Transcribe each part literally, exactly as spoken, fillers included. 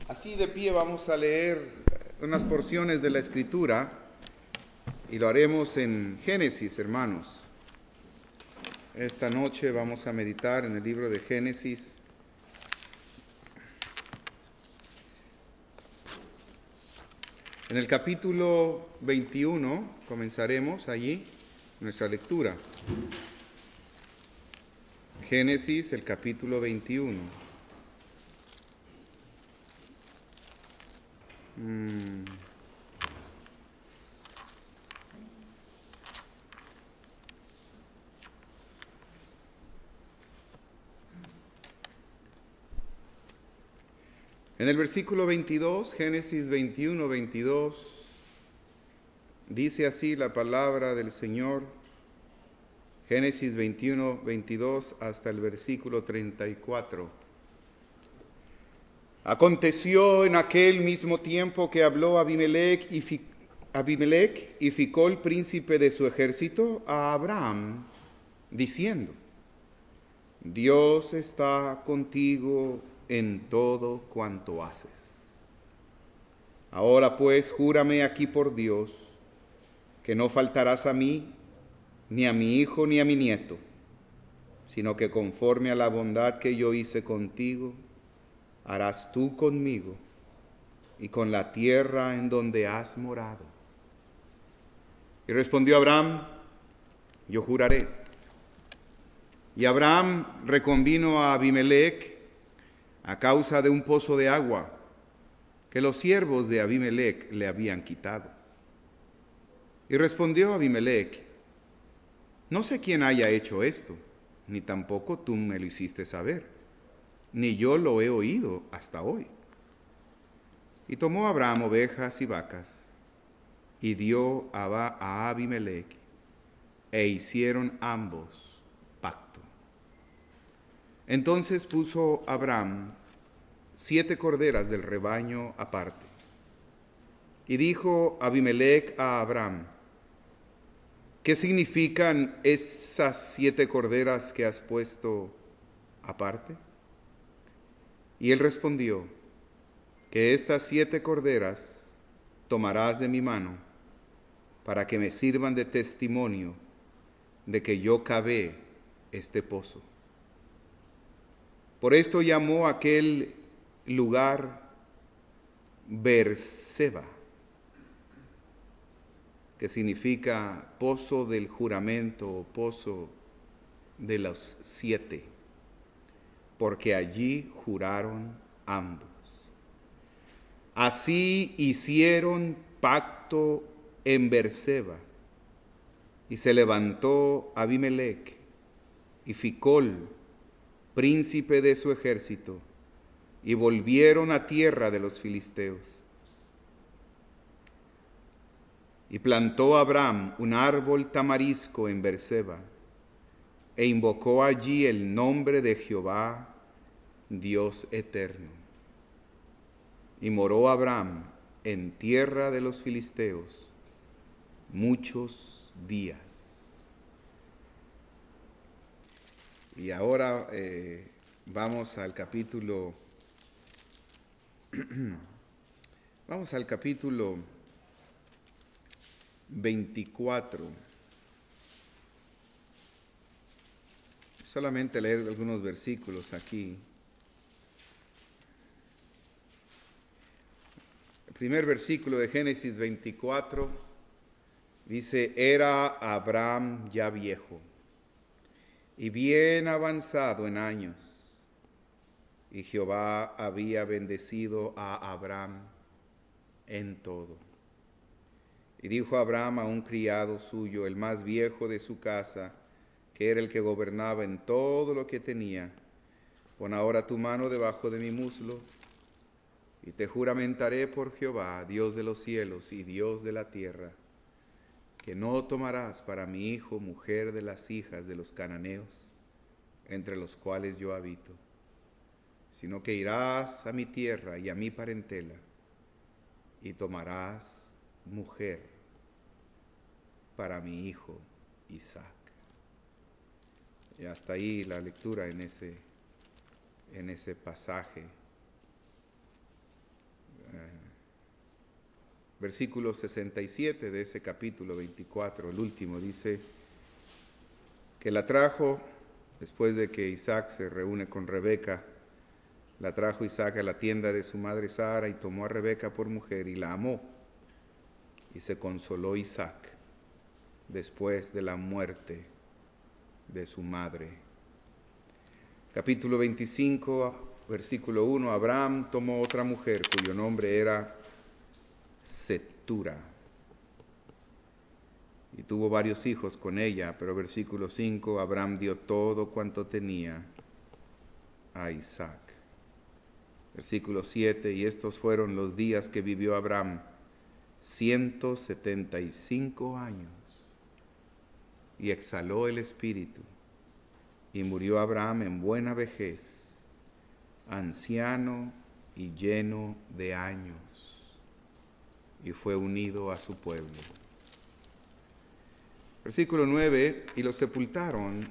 Así de pie vamos a leer unas porciones de la Escritura y lo haremos en Génesis, hermanos. Esta noche vamos a meditar en el libro de Génesis. En el capítulo veintiuno comenzaremos allí nuestra lectura. Génesis, el capítulo veintiuno. Mm. En el versículo veintidós, Génesis veintiuno, veintidós, dice así la palabra del Señor. Génesis veintiuno, veintidós hasta el versículo treinta y cuatro. Aconteció en aquel mismo tiempo que habló Abimelech y, Fi- Abimelech y Ficol, príncipe de su ejército, a Abraham, diciendo: Dios está contigo en todo cuanto haces. Ahora pues, júrame aquí por Dios, que no faltarás a mí, ni a mi hijo, ni a mi nieto, sino que conforme a la bondad que yo hice contigo, harás tú conmigo y con la tierra en donde has morado. Y respondió Abraham: yo juraré. Y Abraham reconvino a Abimelech a causa de un pozo de agua que los siervos de Abimelech le habían quitado. Y respondió Abimelech: no sé quién haya hecho esto, ni tampoco tú me lo hiciste saber, ni yo lo he oído hasta hoy. Y tomó Abraham ovejas y vacas, y dio a Abimelech, e hicieron ambos pacto. Entonces puso Abraham siete corderas del rebaño aparte. Y dijo Abimelech a Abraham: ¿qué significan esas siete corderas que has puesto aparte? Y él respondió: que estas siete corderas tomarás de mi mano para que me sirvan de testimonio de que yo cavé este pozo. Por esto llamó aquel lugar Beerseba, que significa pozo del juramento o pozo de los siete, porque allí juraron ambos. Así hicieron pacto en Beerseba, y se levantó Abimelech y Ficol, príncipe de su ejército, y volvieron a tierra de los filisteos. Y plantó Abraham un árbol tamarisco en Beerseba, e invocó allí el nombre de Jehová, Dios eterno. Y moró Abraham en tierra de los filisteos muchos días. Y ahora eh, vamos al capítulo, vamos al capítulo veinticuatro. Solamente leer algunos versículos aquí. El primer versículo de Génesis veinticuatro dice: era Abraham ya viejo y bien avanzado en años, y Jehová había bendecido a Abraham en todo. Y dijo Abraham a un criado suyo, el más viejo de su casa, que era el que gobernaba en todo lo que tenía: pon ahora tu mano debajo de mi muslo, y te juramentaré por Jehová, Dios de los cielos y Dios de la tierra, que no tomarás para mi hijo mujer de las hijas de los cananeos, entre los cuales yo habito, sino que irás a mi tierra y a mi parentela, y tomarás mujer para mi hijo Isaac. Y hasta ahí la lectura en ese, en ese pasaje. Versículo sesenta y siete de ese capítulo veinticuatro, el último, dice que la trajo, después de que Isaac se reúne con Rebeca, la trajo Isaac a la tienda de su madre Sara y tomó a Rebeca por mujer y la amó. Y se consoló Isaac después de la muerte de su madre. Capítulo veinticinco, versículo uno, Abraham tomó otra mujer cuyo nombre era Cetura y tuvo varios hijos con ella, pero versículo cinco, Abraham dio todo cuanto tenía a Isaac. Versículo siete, y estos fueron los días que vivió Abraham, ciento setenta y cinco años, y exhaló el espíritu, y murió Abraham en buena vejez, anciano y lleno de años, y fue unido a su pueblo. Versículo nueve, y lo sepultaron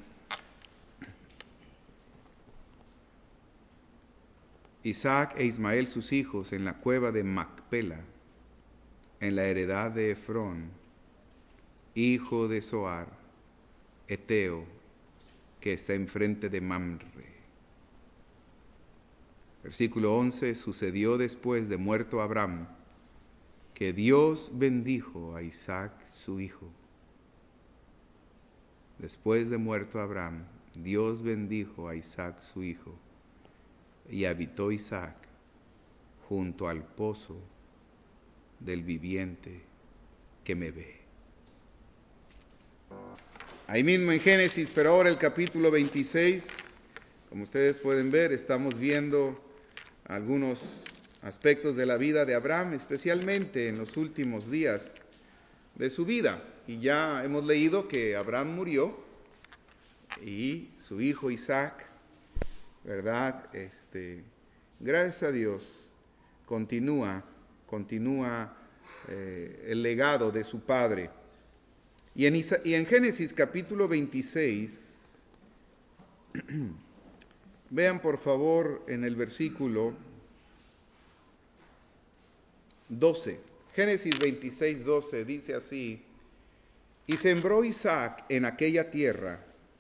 Isaac e Ismael sus hijos en la cueva de Macpela, en la heredad de Efrón, hijo de Zoar, Eteo, que está enfrente de Mamre. Versículo once, sucedió después de muerto Abraham, que Dios bendijo a Isaac su hijo. Después de muerto Abraham, Dios bendijo a Isaac su hijo, y habitó Isaac junto al pozo del viviente que me ve. Ahí mismo en Génesis, pero ahora el capítulo veintiséis, como ustedes pueden ver, estamos viendo algunos aspectos de la vida de Abraham, especialmente en los últimos días de su vida. Y ya hemos leído que Abraham murió y su hijo Isaac, ¿verdad? Este, gracias a Dios, continúa, continúa eh, el legado de su padre. Y en, Isa- y en Génesis capítulo veintiséis, vean por favor en el versículo doce. Génesis veintiséis, doce dice así: y sembró Isaac en aquella tierra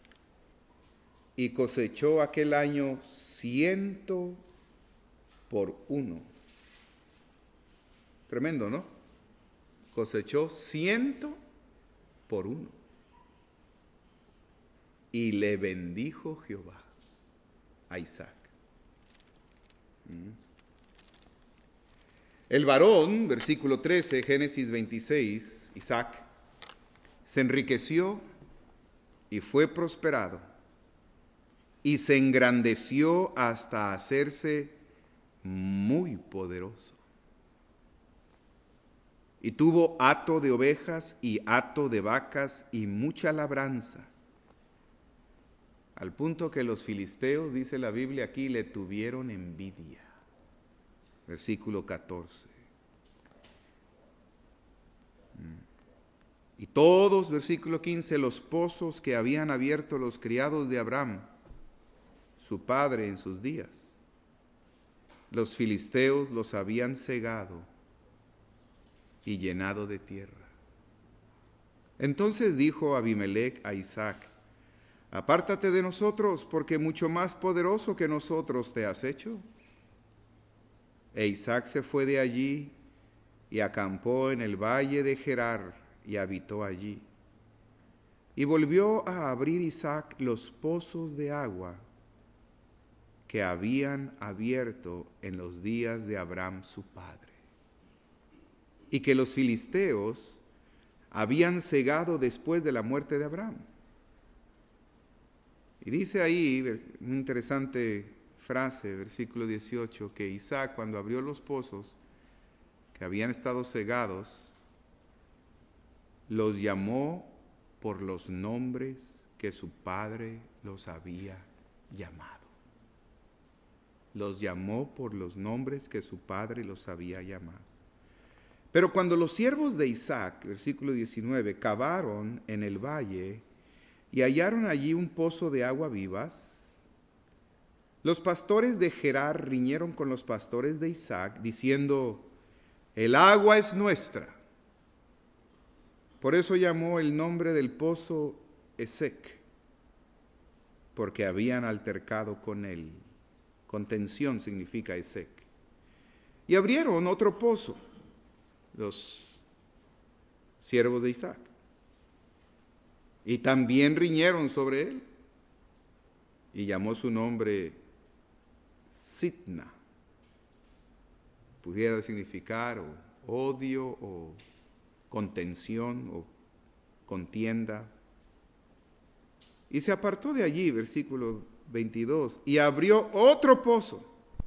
y cosechó aquel año ciento por uno. Tremendo, ¿no? Cosechó ciento por uno. Y le bendijo Jehová a Isaac. El varón, versículo trece, Génesis veintiséis, Isaac, se enriqueció y fue prosperado, y se engrandeció hasta hacerse muy poderoso. Y tuvo hato de ovejas y hato de vacas y mucha labranza, al punto que los filisteos, dice la Biblia aquí, le tuvieron envidia. Versículo catorce. Y todos, versículo quince, los pozos que habían abierto los criados de Abraham, su padre en sus días, los filisteos los habían cegado y llenado de tierra. Entonces dijo Abimelech a Isaac: apártate de nosotros, porque mucho más poderoso que nosotros te has hecho. E Isaac se fue de allí y acampó en el valle de Gerar y habitó allí. Y volvió a abrir Isaac los pozos de agua que habían abierto en los días de Abraham su padre, y que los filisteos habían cegado después de la muerte de Abraham. Y dice ahí, una interesante frase, versículo dieciocho, que Isaac, cuando abrió los pozos que habían estado cegados, los llamó por los nombres que su padre los había llamado. Los llamó por los nombres que su padre los había llamado. Pero cuando los siervos de Isaac, versículo diecinueve, cavaron en el valle y hallaron allí un pozo de agua vivas, los pastores de Gerar riñeron con los pastores de Isaac, diciendo: El agua es nuestra. Por eso llamó el nombre del pozo Esek, porque habían altercado con él. Contención significa Esek. Y abrieron otro pozo, los siervos de Isaac. Y también riñeron sobre él. Y llamó su nombre Sitna. Pudiera significar o odio o contención o contienda. Y se apartó de allí, versículo veintidós, y abrió otro pozo.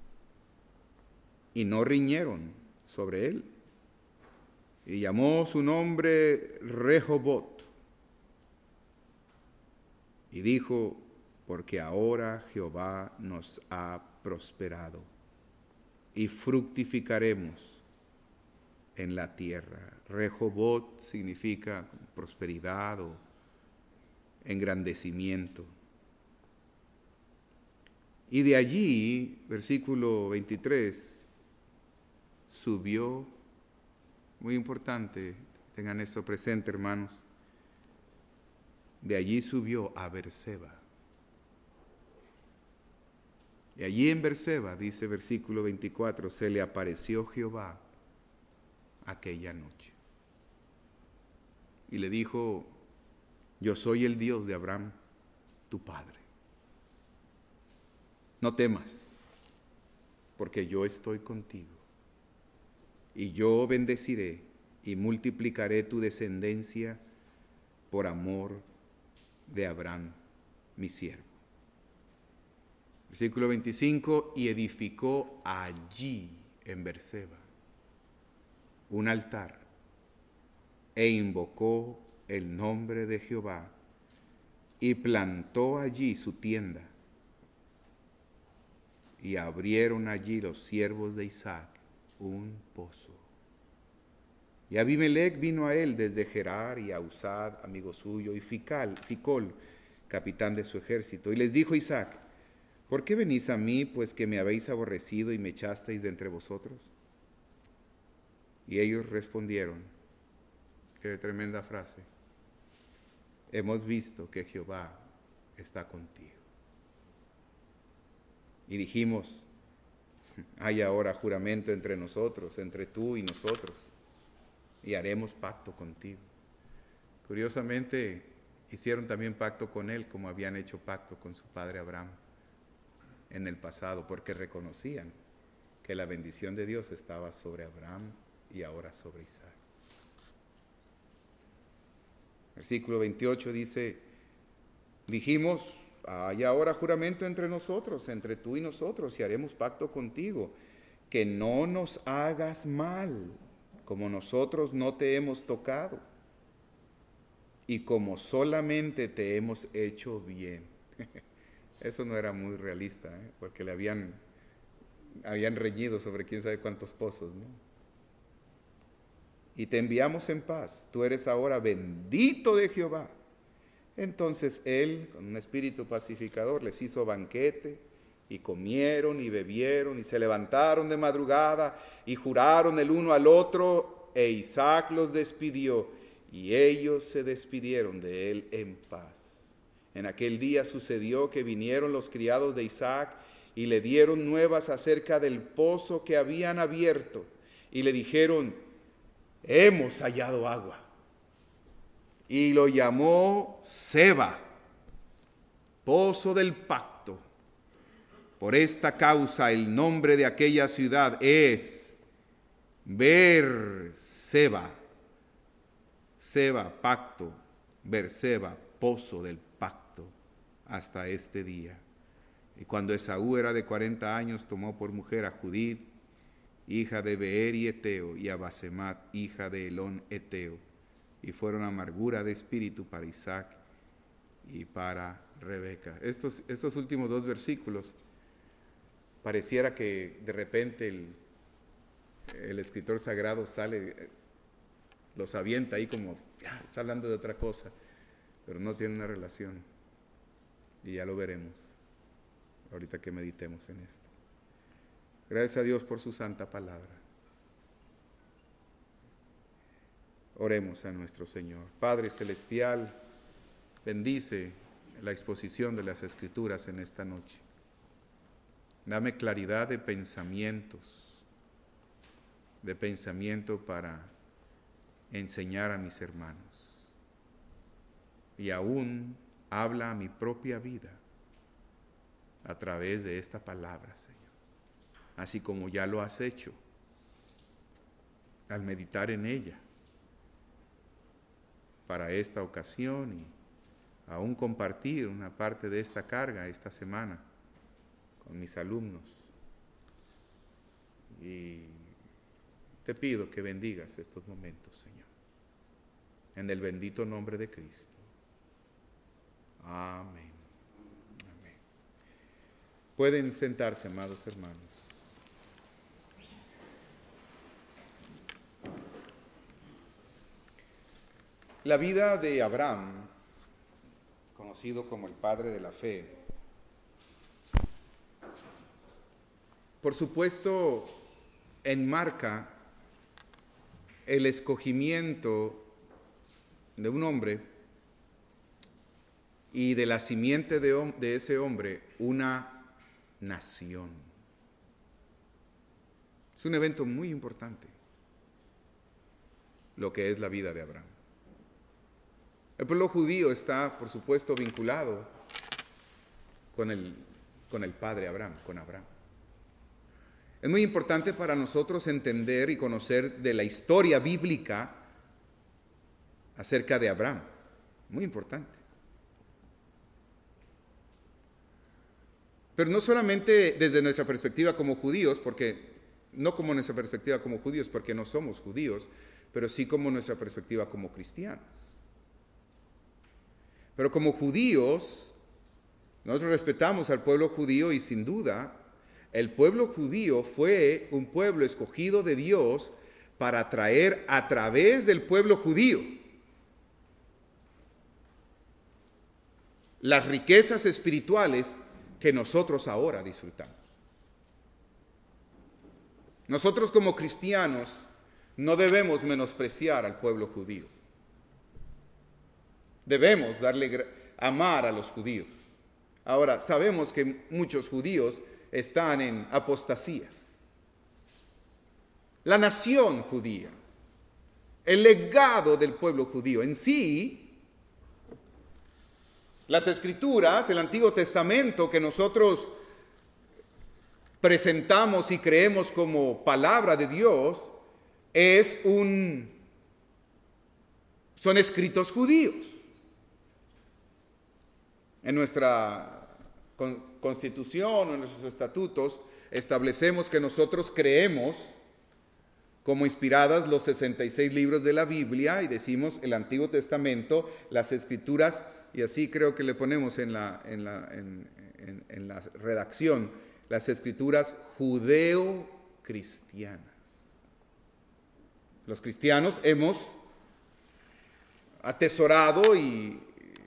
Y no riñeron sobre él. Y llamó su nombre Rehobot. Y dijo, porque ahora Jehová nos ha prosperado y fructificaremos en la tierra. Rehobot significa prosperidad o engrandecimiento. Y de allí, versículo veintitrés, subió, muy importante, tengan esto presente, hermanos, de allí subió a Berseba. Y allí en Berseba, dice versículo veinticuatro, se le apareció Jehová aquella noche. Y le dijo, yo soy el Dios de Abraham, tu padre. No temas, porque yo estoy contigo. Y yo bendeciré y multiplicaré tu descendencia por amor de Abraham, mi siervo. Versículo veinticinco, y edificó allí en Berseba un altar e invocó el nombre de Jehová y plantó allí su tienda. Y abrieron allí los siervos de Isaac un pozo. Y Abimelech vino a él desde Gerar, y a Usad, amigo suyo, y Fical, Ficol, capitán de su ejército. Y les dijo Isaac, ¿por qué venís a mí, pues que me habéis aborrecido y me echasteis de entre vosotros? Y ellos respondieron, qué tremenda frase, hemos visto que Jehová está contigo. Y dijimos, hay ahora juramento entre nosotros, entre tú y nosotros, y haremos pacto contigo. Curiosamente, hicieron también pacto con él, como habían hecho pacto con su padre Abraham en el pasado, porque reconocían que la bendición de Dios estaba sobre Abraham y ahora sobre Isaac. Versículo veintiocho dice, dijimos, hay ahora juramento entre nosotros, entre tú y nosotros, y haremos pacto contigo, que no nos hagas mal, como nosotros no te hemos tocado, y como solamente te hemos hecho bien. Eso no era muy realista, ¿eh? Porque le habían, habían reñido sobre quién sabe cuántos pozos, ¿no? Y te enviamos en paz, tú eres ahora bendito de Jehová. Entonces él, con un espíritu pacificador, les hizo banquete, y comieron y bebieron, y se levantaron de madrugada, y juraron el uno al otro, e Isaac los despidió, y ellos se despidieron de él en paz. En aquel día sucedió que vinieron los criados de Isaac, y le dieron nuevas acerca del pozo que habían abierto, y le dijeron, hemos hallado agua. Y lo llamó Seba, pozo del pacto. Por esta causa el nombre de aquella ciudad es Berseba. Seba, pacto. Berseba, pozo del pacto, hasta este día. Y cuando Esaú era de cuarenta años, tomó por mujer a Judith, hija de Beeri Eteo, y a Basemat, hija de Elón Eteo, y fueron amargura de espíritu para Isaac y para Rebeca. Estos, estos últimos dos versículos, pareciera que de repente el, el escritor sagrado sale, los avienta ahí como, ya, está hablando de otra cosa, pero no tiene una relación. Y ya lo veremos, ahorita que meditemos en esto. Gracias a Dios por su santa palabra. Oremos a nuestro Señor. Padre Celestial, bendice la exposición de las Escrituras en esta noche. Dame claridad de pensamientos, de pensamiento para enseñar a mis hermanos. Y aún habla a mi propia vida a través de esta palabra, Señor. Así como ya lo has hecho al meditar en ella para esta ocasión y aún compartir una parte de esta carga esta semana con mis alumnos. Y te pido que bendigas estos momentos, Señor, en el bendito nombre de Cristo. Amén. Amén. Pueden sentarse, amados hermanos. La vida de Abraham, conocido como el padre de la fe, por supuesto, enmarca el escogimiento de un hombre y de la simiente de, de ese hombre una nación. Es un evento muy importante, lo que es la vida de Abraham. El pueblo judío está, por supuesto, vinculado con el, con el padre Abraham, con Abraham. Es muy importante para nosotros entender y conocer de la historia bíblica acerca de Abraham. Muy importante. Pero no solamente desde nuestra perspectiva como judíos, porque no como nuestra perspectiva como judíos, porque no somos judíos, pero sí como nuestra perspectiva como cristianos. Pero como judíos, nosotros respetamos al pueblo judío y sin duda, el pueblo judío fue un pueblo escogido de Dios para traer a través del pueblo judío las riquezas espirituales que nosotros ahora disfrutamos. Nosotros como cristianos no debemos menospreciar al pueblo judío. Debemos darle amar a los judíos. Ahora, sabemos que muchos judíos están en apostasía. La nación judía, el legado del pueblo judío en sí, las Escrituras, el Antiguo Testamento que nosotros presentamos y creemos como palabra de Dios, es un, son escritos judíos. En nuestra constitución o en nuestros estatutos establecemos que nosotros creemos como inspiradas los sesenta y seis libros de la Biblia y decimos el Antiguo Testamento, las Escrituras, y así creo que le ponemos en la, en la, en, en, en la redacción, las Escrituras judeo-cristianas. Los cristianos hemos atesorado y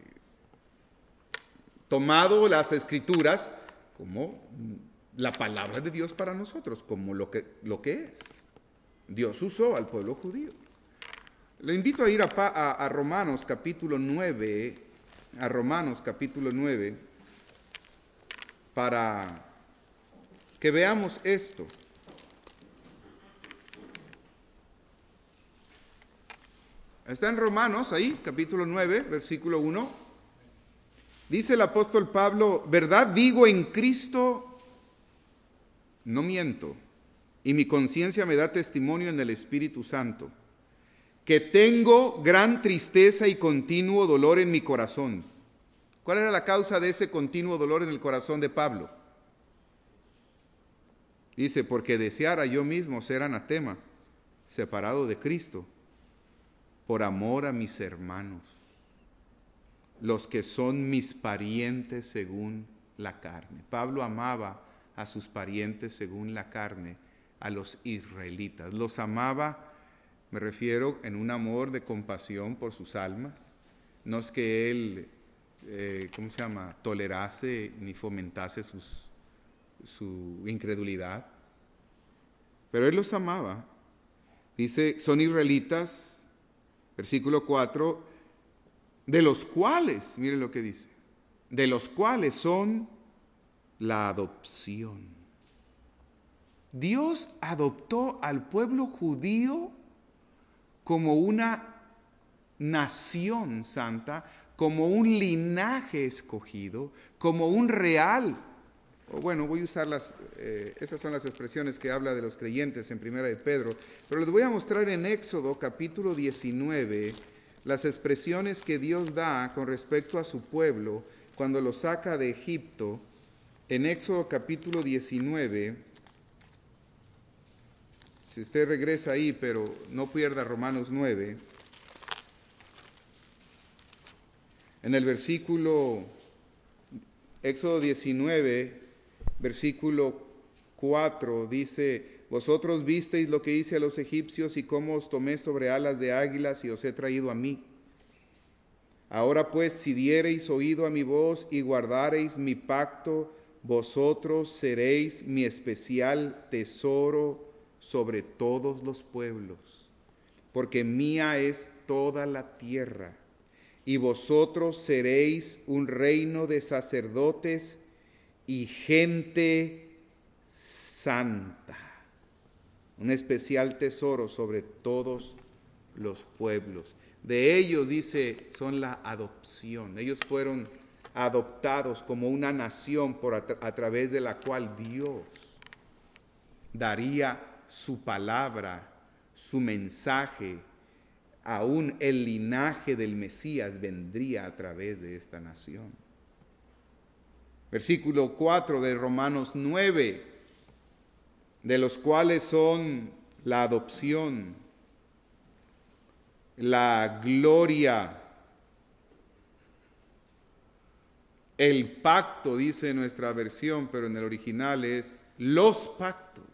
tomado las Escrituras como la palabra de Dios para nosotros, como lo que, lo que es. Dios usó al pueblo judío. Le invito a ir a, a, a Romanos capítulo nueve, a Romanos capítulo nueve, para que veamos esto. Está en Romanos, ahí, capítulo nueve, versículo uno. Dice el apóstol Pablo, verdad digo en Cristo, no miento, y mi conciencia me da testimonio en el Espíritu Santo, que tengo gran tristeza y continuo dolor en mi corazón. ¿Cuál era la causa de ese continuo dolor en el corazón de Pablo? Dice, porque deseara yo mismo ser anatema, separado de Cristo, por amor a mis hermanos, los que son mis parientes según la carne. Pablo amaba a sus parientes según la carne, a los israelitas. Los amaba, me refiero, en un amor de compasión por sus almas. No es que él, eh, ¿cómo se llama?, tolerase ni fomentase sus, su incredulidad. Pero él los amaba. Dice, son israelitas, Versículo cuatro, de los cuales, miren lo que dice, de los cuales son la adopción. Dios adoptó al pueblo judío como una nación santa, como un linaje escogido, como un real. O bueno, voy a usar las, eh, esas son las expresiones que habla de los creyentes en Primera de Pedro, pero les voy a mostrar en Éxodo capítulo diecinueve las expresiones que Dios da con respecto a su pueblo cuando lo saca de Egipto. En Éxodo capítulo diecinueve, si usted regresa ahí, pero no pierda Romanos nueve, en el versículo, Éxodo diecinueve, versículo cuatro, dice, vosotros visteis lo que hice a los egipcios y cómo os tomé sobre alas de águilas y os he traído a mí. Ahora pues, si diereis oído a mi voz y guardareis mi pacto, vosotros seréis mi especial tesoro sobre todos los pueblos, porque mía es toda la tierra, y vosotros seréis un reino de sacerdotes y gente santa, un especial tesoro sobre todos los pueblos. De ellos, dice, son la adopción. Ellos fueron adoptados como una nación por a, a través de la cual Dios daría su palabra, su mensaje. Aún el linaje del Mesías vendría a través de esta nación. Versículo cuatro de Romanos nueve, de los cuales son la adopción, la gloria, el pacto, dice nuestra versión, pero en el original es los pactos,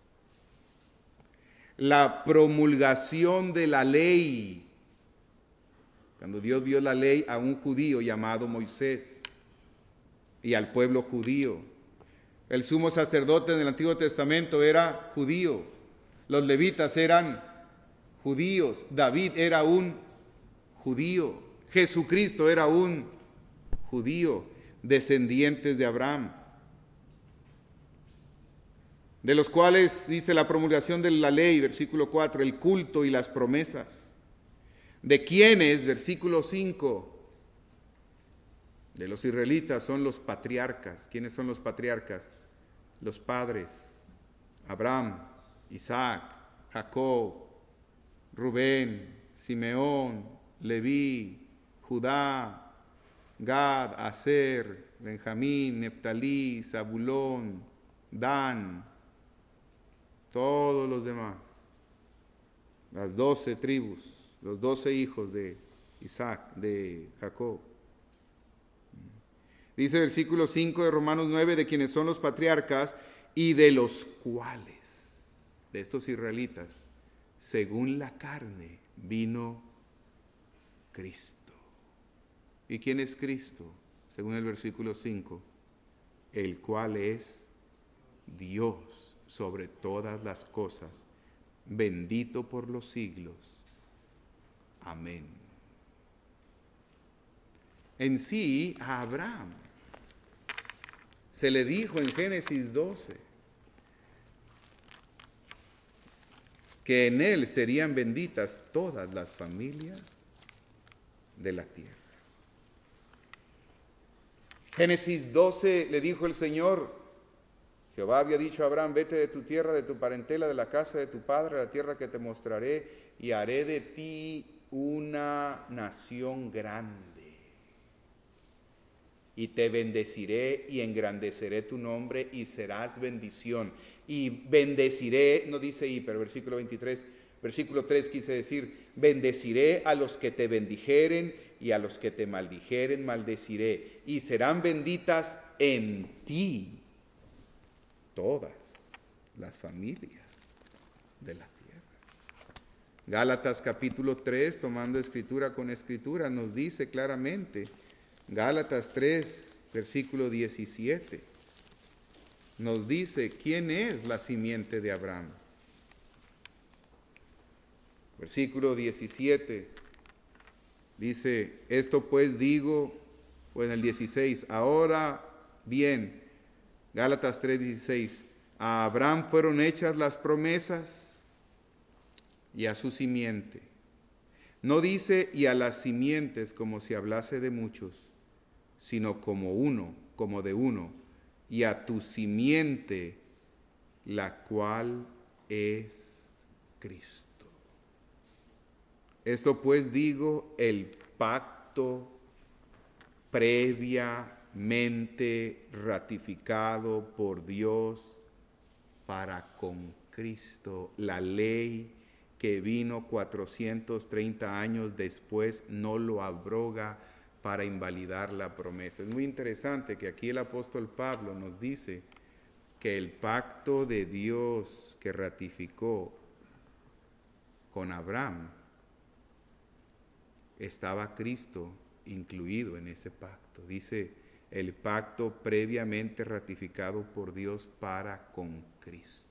la promulgación de la ley, cuando Dios dio la ley a un judío llamado Moisés y al pueblo judío. El sumo sacerdote en el Antiguo Testamento era judío, los levitas eran judíos, David era un judío, Jesucristo era un judío, descendientes de Abraham, de los cuales dice la promulgación de la ley, versículo cuatro, el culto y las promesas, de quienes, versículo cinco, de los israelitas son los patriarcas. ¿Quiénes son los patriarcas? Los padres, Abraham, Isaac, Jacob, Rubén, Simeón, Leví, Judá, Gad, Aser, Benjamín, Neftalí, Zabulón, Dan, todos los demás, las doce tribus, los doce hijos de Isaac, de Jacob. Dice el versículo cinco de Romanos nueve, de quienes son los patriarcas y de los cuales, de estos israelitas, según la carne, vino Cristo. ¿Y quién es Cristo? Según el versículo cinco, el cual es Dios sobre todas las cosas, bendito por los siglos. Amén. En sí, a Abraham se le dijo en Génesis doce que en él serían benditas todas las familias de la tierra. Génesis doce le dijo el Señor, Jehová había dicho a Abraham, vete de tu tierra, de tu parentela, de la casa de tu padre, a la tierra que te mostraré, y haré de ti una nación grande. Y te bendeciré y engrandeceré tu nombre y serás bendición. Y bendeciré, no dice y, pero versículo veintitrés, versículo tres quise decir, bendeciré a los que te bendijeren y a los que te maldijeren maldeciré. Y serán benditas en ti todas las familias de la tierra. Gálatas capítulo tres, tomando escritura con escritura, nos dice claramente, Gálatas tres, versículo diecisiete, nos dice quién es la simiente de Abraham. Versículo diecisiete Dice, esto pues digo, o en el dieciséis, ahora bien, Gálatas tres dieciséis, a Abraham fueron hechas las promesas y a su simiente. No dice y a las simientes como si hablase de muchos, sino como uno, como de uno, y a tu simiente, la cual es Cristo. Esto pues digo, el pacto previamente ratificado por Dios para con Cristo, la ley que vino cuatrocientos treinta años después no lo abroga para invalidar la promesa. Es muy interesante que aquí el apóstol Pablo nos dice que el pacto de Dios que ratificó con Abraham, estaba Cristo incluido en ese pacto. Dice, el pacto previamente ratificado por Dios para con Cristo.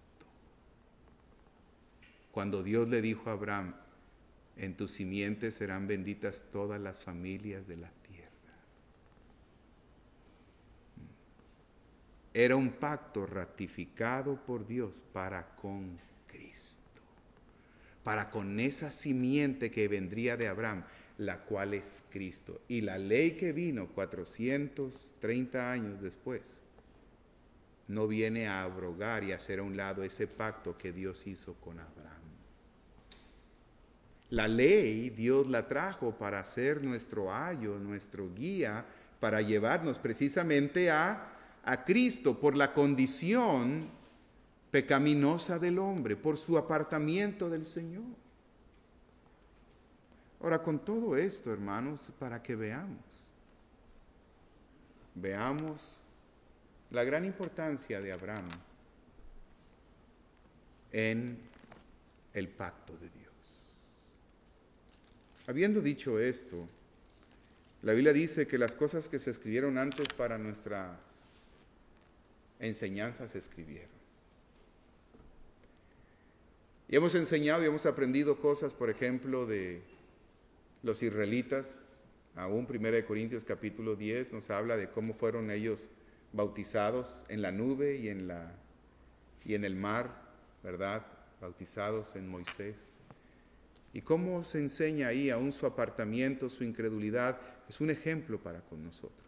Cuando Dios le dijo a Abraham, en tu simiente serán benditas todas las familias de la tierra. Era un pacto ratificado por Dios para con Cristo, para con esa simiente que vendría de Abraham, la cual es Cristo. Y la ley que vino cuatrocientos treinta años después, no viene a abrogar y a hacer a un lado ese pacto que Dios hizo con Abraham. La ley Dios la trajo para ser nuestro ayo, nuestro guía, para llevarnos precisamente a, a Cristo por la condición pecaminosa del hombre, por su apartamiento del Señor. Ahora, con todo esto, hermanos, para que veamos, veamos la gran importancia de Abraham en el pacto de Dios. Habiendo dicho esto, la Biblia dice que las cosas que se escribieron antes para nuestra enseñanza se escribieron. Y hemos enseñado y hemos aprendido cosas, por ejemplo, de los israelitas. Aún primera de Corintios capítulo diez nos habla de cómo fueron ellos bautizados en la nube y en, la, y en el mar, ¿verdad? Bautizados en Moisés. Y cómo se enseña ahí aún su apartamiento, su incredulidad, es un ejemplo para con nosotros.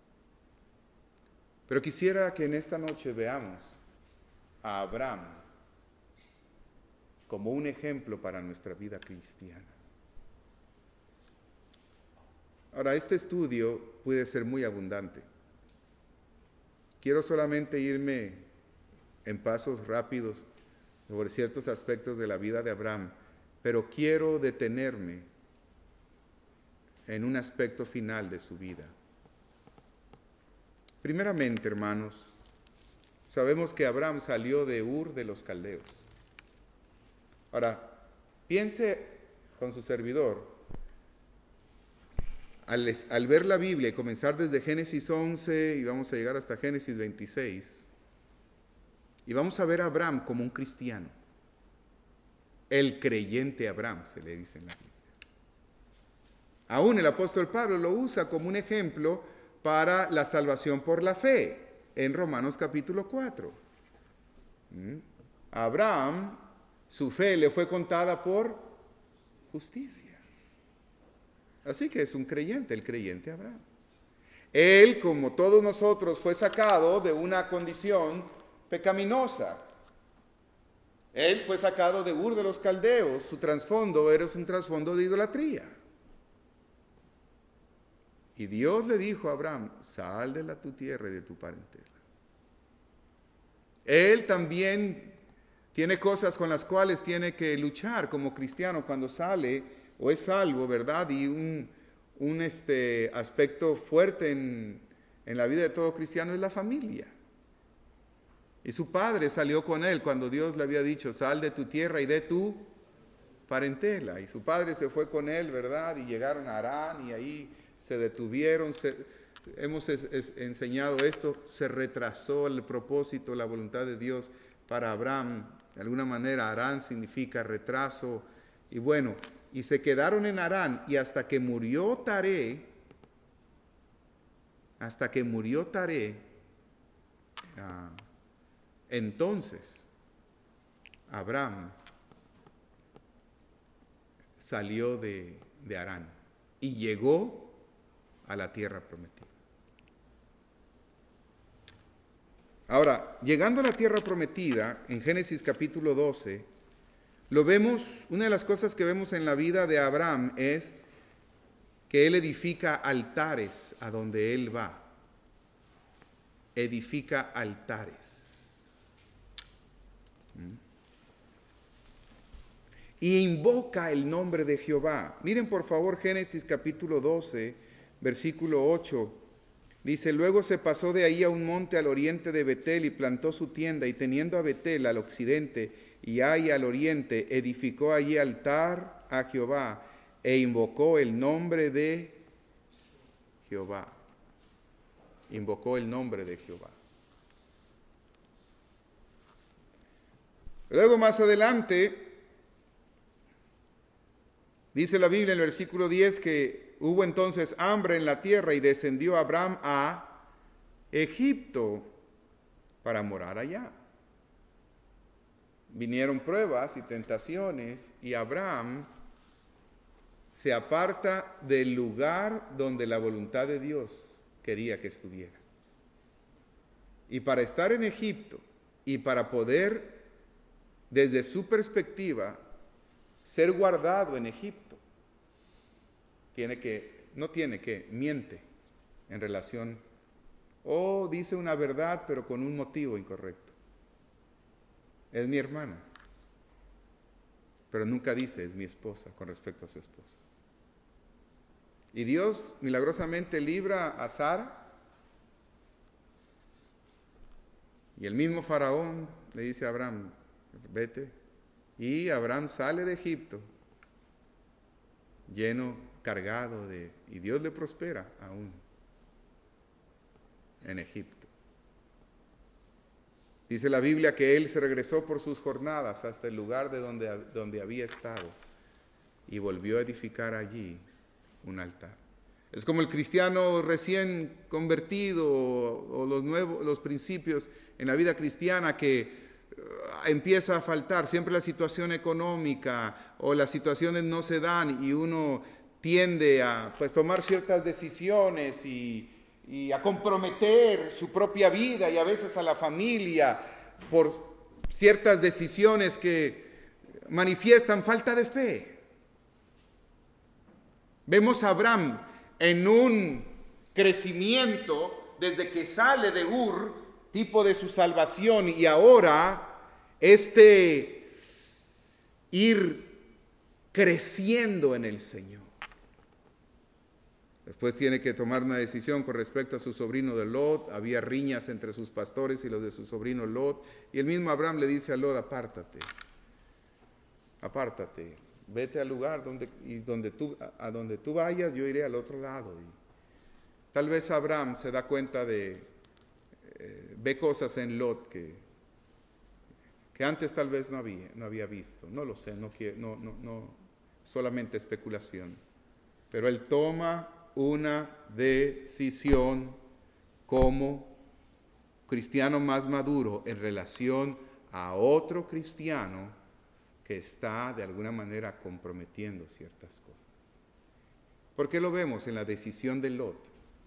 Pero quisiera que en esta noche veamos a Abraham como un ejemplo para nuestra vida cristiana. Ahora, este estudio puede ser muy abundante. Quiero solamente irme en pasos rápidos sobre ciertos aspectos de la vida de Abraham, pero quiero detenerme en un aspecto final de su vida. Primeramente, hermanos, sabemos que Abraham salió de Ur de los Caldeos. Ahora, piense con su servidor, al, al ver la Biblia y comenzar desde Génesis once y vamos a llegar hasta Génesis veintiséis, y vamos a ver a Abraham como un cristiano. El creyente Abraham, se le dice en la Biblia. Aún el apóstol Pablo lo usa como un ejemplo para la salvación por la fe, en Romanos capítulo cuatro. ¿Mm? Abraham, su fe le fue contada por justicia. Así que es un creyente, el creyente Abraham. Él, como todos nosotros, fue sacado de una condición pecaminosa. Él fue sacado de Ur de los Caldeos. Su trasfondo era un trasfondo de idolatría. Y Dios le dijo a Abraham, sal de la tu tierra y de tu parentela. Él también tiene cosas con las cuales tiene que luchar como cristiano cuando sale o es salvo, ¿verdad? Y un, un este, aspecto fuerte en, en la vida de todo cristiano es la familia. Y su padre salió con él cuando Dios le había dicho, sal de tu tierra y de tu parentela. Y su padre se fue con él, ¿verdad? Y llegaron a Harán y ahí se detuvieron. Se, hemos es, es, enseñado esto, se retrasó el propósito, la voluntad de Dios para Abraham. De alguna manera, Harán significa retraso. Y bueno, y se quedaron en Harán, y hasta que murió Taré, hasta que murió Taré, ah, entonces Abraham salió de, de Harán y llegó a la tierra prometida. Ahora, llegando a la tierra prometida, en Génesis capítulo doce, lo vemos, una de las cosas que vemos en la vida de Abraham es que él edifica altares a donde él va. Edifica altares. Y invoca el nombre de Jehová. Miren por favor Génesis capítulo doce, versículo ocho. Dice, luego se pasó de ahí a un monte al oriente de Betel y plantó su tienda, y teniendo a Betel al occidente y Ai al oriente, edificó allí altar a Jehová e invocó el nombre de Jehová. Invocó el nombre de Jehová. Luego más adelante, dice la Biblia en el versículo diez que hubo entonces hambre en la tierra y descendió Abraham a Egipto para morar allá. Vinieron pruebas y tentaciones y Abraham se aparta del lugar donde la voluntad de Dios quería que estuviera. Y para estar en Egipto y para poder, desde su perspectiva, ser guardado en Egipto, tiene que, no tiene que, miente en relación, o dice una verdad pero con un motivo incorrecto. Es mi hermana, pero nunca dice es mi esposa con respecto a su esposa. Y Dios milagrosamente libra a Sara, y el mismo faraón le dice a Abraham, vete, y Abraham sale de Egipto lleno, cargado de, y Dios le prospera aún en Egipto. Dice la Biblia que él se regresó por sus jornadas hasta el lugar de donde, donde había estado y volvió a edificar allí un altar. Es como el cristiano recién convertido o, o los nuevos, los principios en la vida cristiana que uh, empieza a faltar, siempre la situación económica o las situaciones no se dan y uno tiende a pues tomar ciertas decisiones y, y a comprometer su propia vida y a veces a la familia por ciertas decisiones que manifiestan falta de fe. Vemos a Abraham en un crecimiento desde que sale de Ur, tipo de su salvación, y ahora este ir creciendo en el Señor. Después tiene que tomar una decisión con respecto a su sobrino de Lot. Había riñas entre sus pastores y los de su sobrino Lot. Y el mismo Abraham le dice a Lot, apártate, apártate, vete al lugar donde, y donde tú, a, a donde tú vayas, yo iré al otro lado. Y tal vez Abraham se da cuenta de, eh, ve cosas en Lot que, que antes tal vez no había, no había visto. No lo sé, no, no, no, no, solamente especulación. Pero él toma una decisión como cristiano más maduro en relación a otro cristiano que está de alguna manera comprometiendo ciertas cosas. ¿Por qué lo vemos en la decisión de Lot?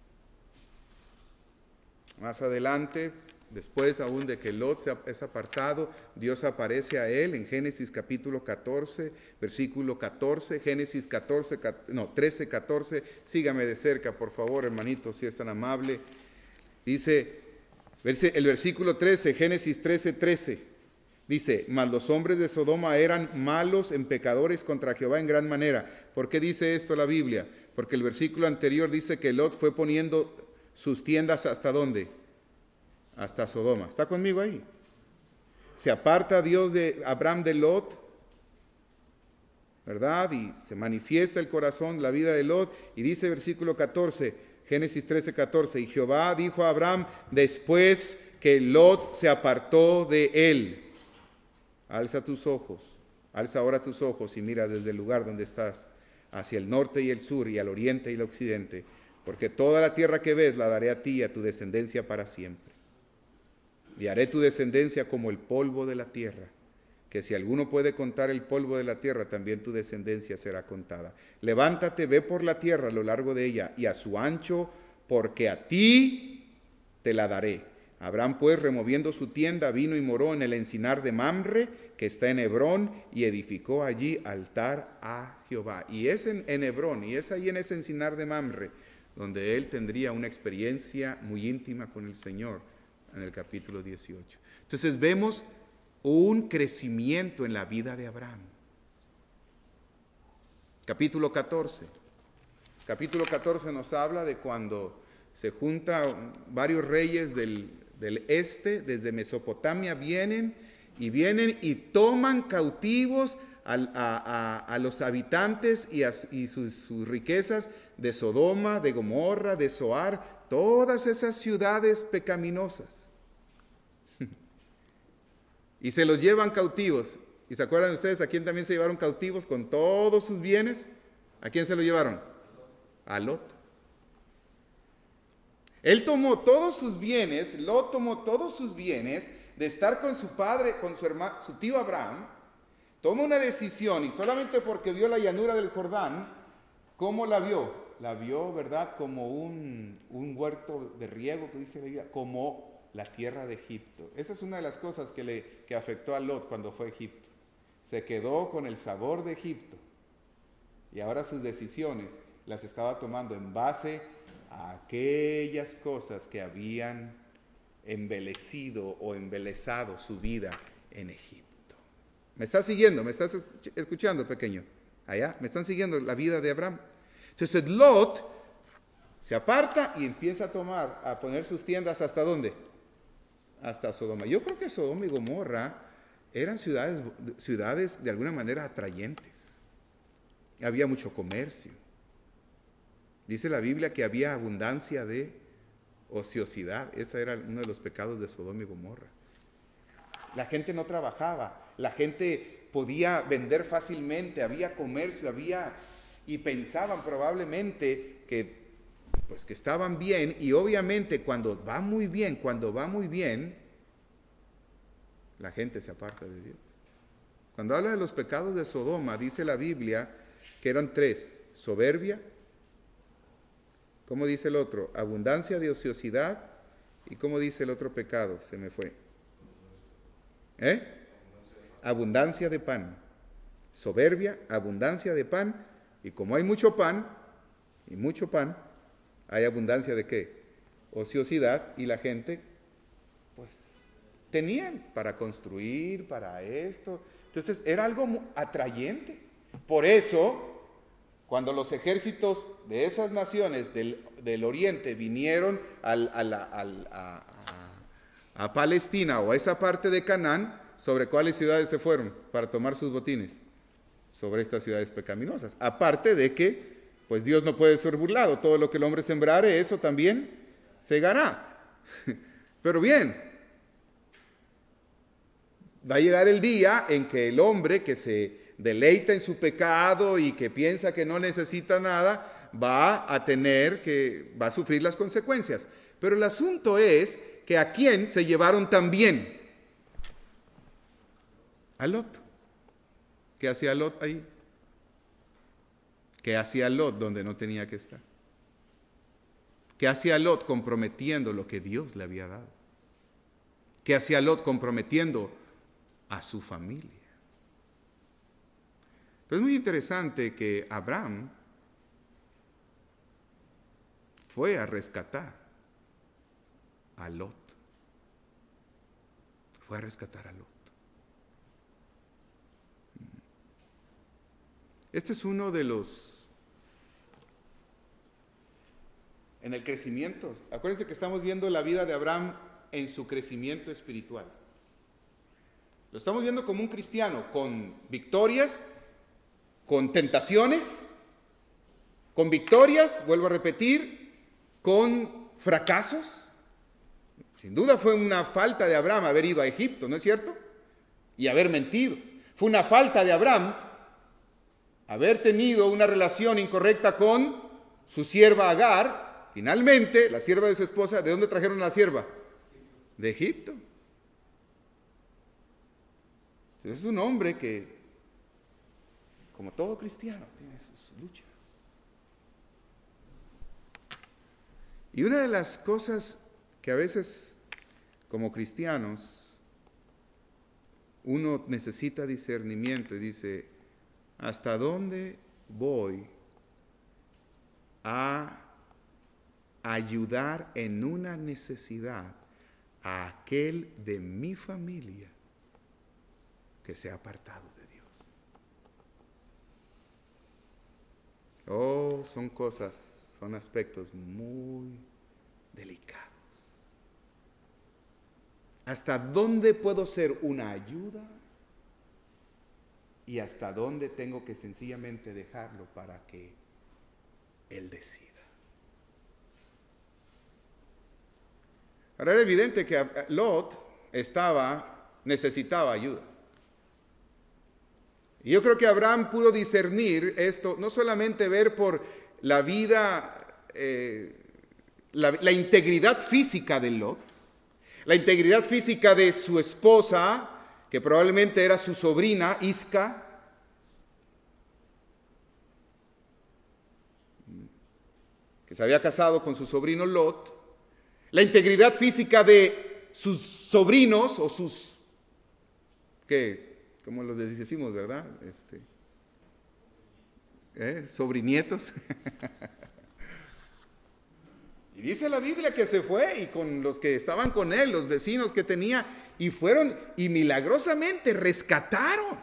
Más adelante, después aún de que Lot se es apartado, Dios aparece a él en Génesis capítulo catorce, versículo catorce, Génesis catorce, no, trece, catorce, sígame de cerca, por favor, hermanito, si es tan amable. Dice, el versículo trece, Génesis trece, trece, dice, mas los hombres de Sodoma eran malos en pecadores contra Jehová en gran manera. ¿Por qué dice esto la Biblia? Porque el versículo anterior dice que Lot fue poniendo sus tiendas ¿hasta dónde? Hasta Sodoma. ¿Está conmigo ahí? Se aparta Dios de Abraham de Lot, ¿verdad? Y se manifiesta el corazón, la vida de Lot, y dice versículo catorce, Génesis trece, catorce, y Jehová dijo a Abraham después que Lot se apartó de él, alza tus ojos Alza ahora tus ojos y mira desde el lugar donde estás, hacia el norte y el sur, y al oriente y el occidente, porque toda la tierra que ves la daré a ti y a tu descendencia para siempre. Y haré tu descendencia como el polvo de la tierra, que si alguno puede contar el polvo de la tierra, también tu descendencia será contada. Levántate, ve por la tierra a lo largo de ella, y a su ancho, porque a ti te la daré. Abraham pues, removiendo su tienda, vino y moró en el encinar de Mamre, que está en Hebrón, y edificó allí altar a Jehová. Y es en, en Hebrón, y es ahí en ese encinar de Mamre, donde él tendría una experiencia muy íntima con el Señor, en el capítulo dieciocho. Entonces vemos un crecimiento en la vida de Abraham. Capítulo catorce. Capítulo catorce nos habla de cuando se juntan varios reyes del, del este, desde Mesopotamia vienen y vienen y toman cautivos a, a, a, a los habitantes y, a, y sus, sus riquezas de Sodoma, de Gomorra, de Zoar, todas esas ciudades pecaminosas. Y se los llevan cautivos. ¿Y se acuerdan ustedes a quién también se llevaron cautivos con todos sus bienes? ¿A quién se lo llevaron? A Lot. Él tomó todos sus bienes, Lot tomó todos sus bienes de estar con su padre, con su hermano, su tío Abraham, toma una decisión y solamente porque vio la llanura del Jordán, ¿cómo la vio? La vio, ¿verdad? Como un, un huerto de riego, que dice la Biblia, como la tierra de Egipto. Esa es una de las cosas que, le, que afectó a Lot cuando fue a Egipto. Se quedó con el sabor de Egipto y ahora sus decisiones las estaba tomando en base a aquellas cosas que habían embelecido o embelezado su vida en Egipto. ¿Me estás siguiendo? ¿Me estás escuchando, pequeño? Allá, ¿me están siguiendo la vida de Abraham? Entonces Lot se aparta y empieza a tomar, a poner sus tiendas ¿hasta dónde? Hasta Sodoma. Yo creo que Sodoma y Gomorra eran ciudades, ciudades de alguna manera atrayentes. Había mucho comercio. Dice la Biblia que había abundancia de ociosidad. Ese era uno de los pecados de Sodoma y Gomorra. La gente no trabajaba, la gente podía vender fácilmente, había comercio, había, y pensaban probablemente que pues que estaban bien, y obviamente cuando va muy bien, cuando va muy bien, la gente se aparta de Dios. Cuando habla de los pecados de Sodoma, dice la Biblia que eran tres: soberbia, ¿cómo dice el otro? Abundancia de ociosidad, y ¿cómo dice el otro pecado? Se me fue. ¿Eh? Abundancia de pan. Soberbia, abundancia de pan, y como hay mucho pan, y mucho pan, hay abundancia de ¿qué? Ociosidad, y la gente, pues, tenían para construir, para esto. Entonces, era algo muy atrayente. Por eso, cuando los ejércitos de esas naciones del, del oriente vinieron al, al, al, a, a, a Palestina o a esa parte de Canaán, ¿sobre cuáles ciudades se fueron para tomar sus botines? Sobre estas ciudades pecaminosas. Aparte de que pues Dios no puede ser burlado, todo lo que el hombre sembrare, eso también segará. Pero bien, va a llegar el día en que el hombre que se deleita en su pecado y que piensa que no necesita nada, va a tener que, va a sufrir las consecuencias. Pero el asunto es que ¿a quién se llevaron también? A Lot. ¿Qué hacía Lot ahí? ¿Qué hacía Lot donde no tenía que estar? ¿Qué hacía Lot comprometiendo lo que Dios le había dado? ¿Qué hacía Lot comprometiendo a su familia? Pero es muy interesante que Abraham fue a rescatar a Lot. Fue a rescatar a Lot. Este es uno de los... En el crecimiento, acuérdense que estamos viendo la vida de Abraham en su crecimiento espiritual. Lo estamos viendo como un cristiano, con victorias, con tentaciones, con victorias, vuelvo a repetir, con fracasos. Sin duda fue una falta de Abraham haber ido a Egipto, ¿no es cierto? Y haber mentido. Fue una falta de Abraham haber tenido una relación incorrecta con su sierva Agar. Finalmente, la sierva de su esposa, ¿de dónde trajeron a la sierva? De Egipto. Entonces es un hombre que, como todo cristiano, tiene sus luchas. Y una de las cosas que a veces, como cristianos, uno necesita discernimiento y dice, ¿hasta dónde voy a ayudar en una necesidad a aquel de mi familia que se ha apartado de Dios? Oh, son cosas, son aspectos muy delicados. ¿Hasta dónde puedo ser una ayuda? Y hasta dónde tengo que sencillamente dejarlo para que Él decida. Ahora era evidente que Lot estaba, necesitaba ayuda. Y yo creo que Abraham pudo discernir esto, no solamente ver por la vida, eh, la, la integridad física de Lot, la integridad física de su esposa, que probablemente era su sobrina, Isca, que se había casado con su sobrino Lot, la integridad física de sus sobrinos o sus, ¿qué? Como los decimos, ¿verdad? Este, ¿eh? Sobrinietos. Y dice la Biblia que se fue y con los que estaban con él, los vecinos que tenía, y fueron y milagrosamente rescataron.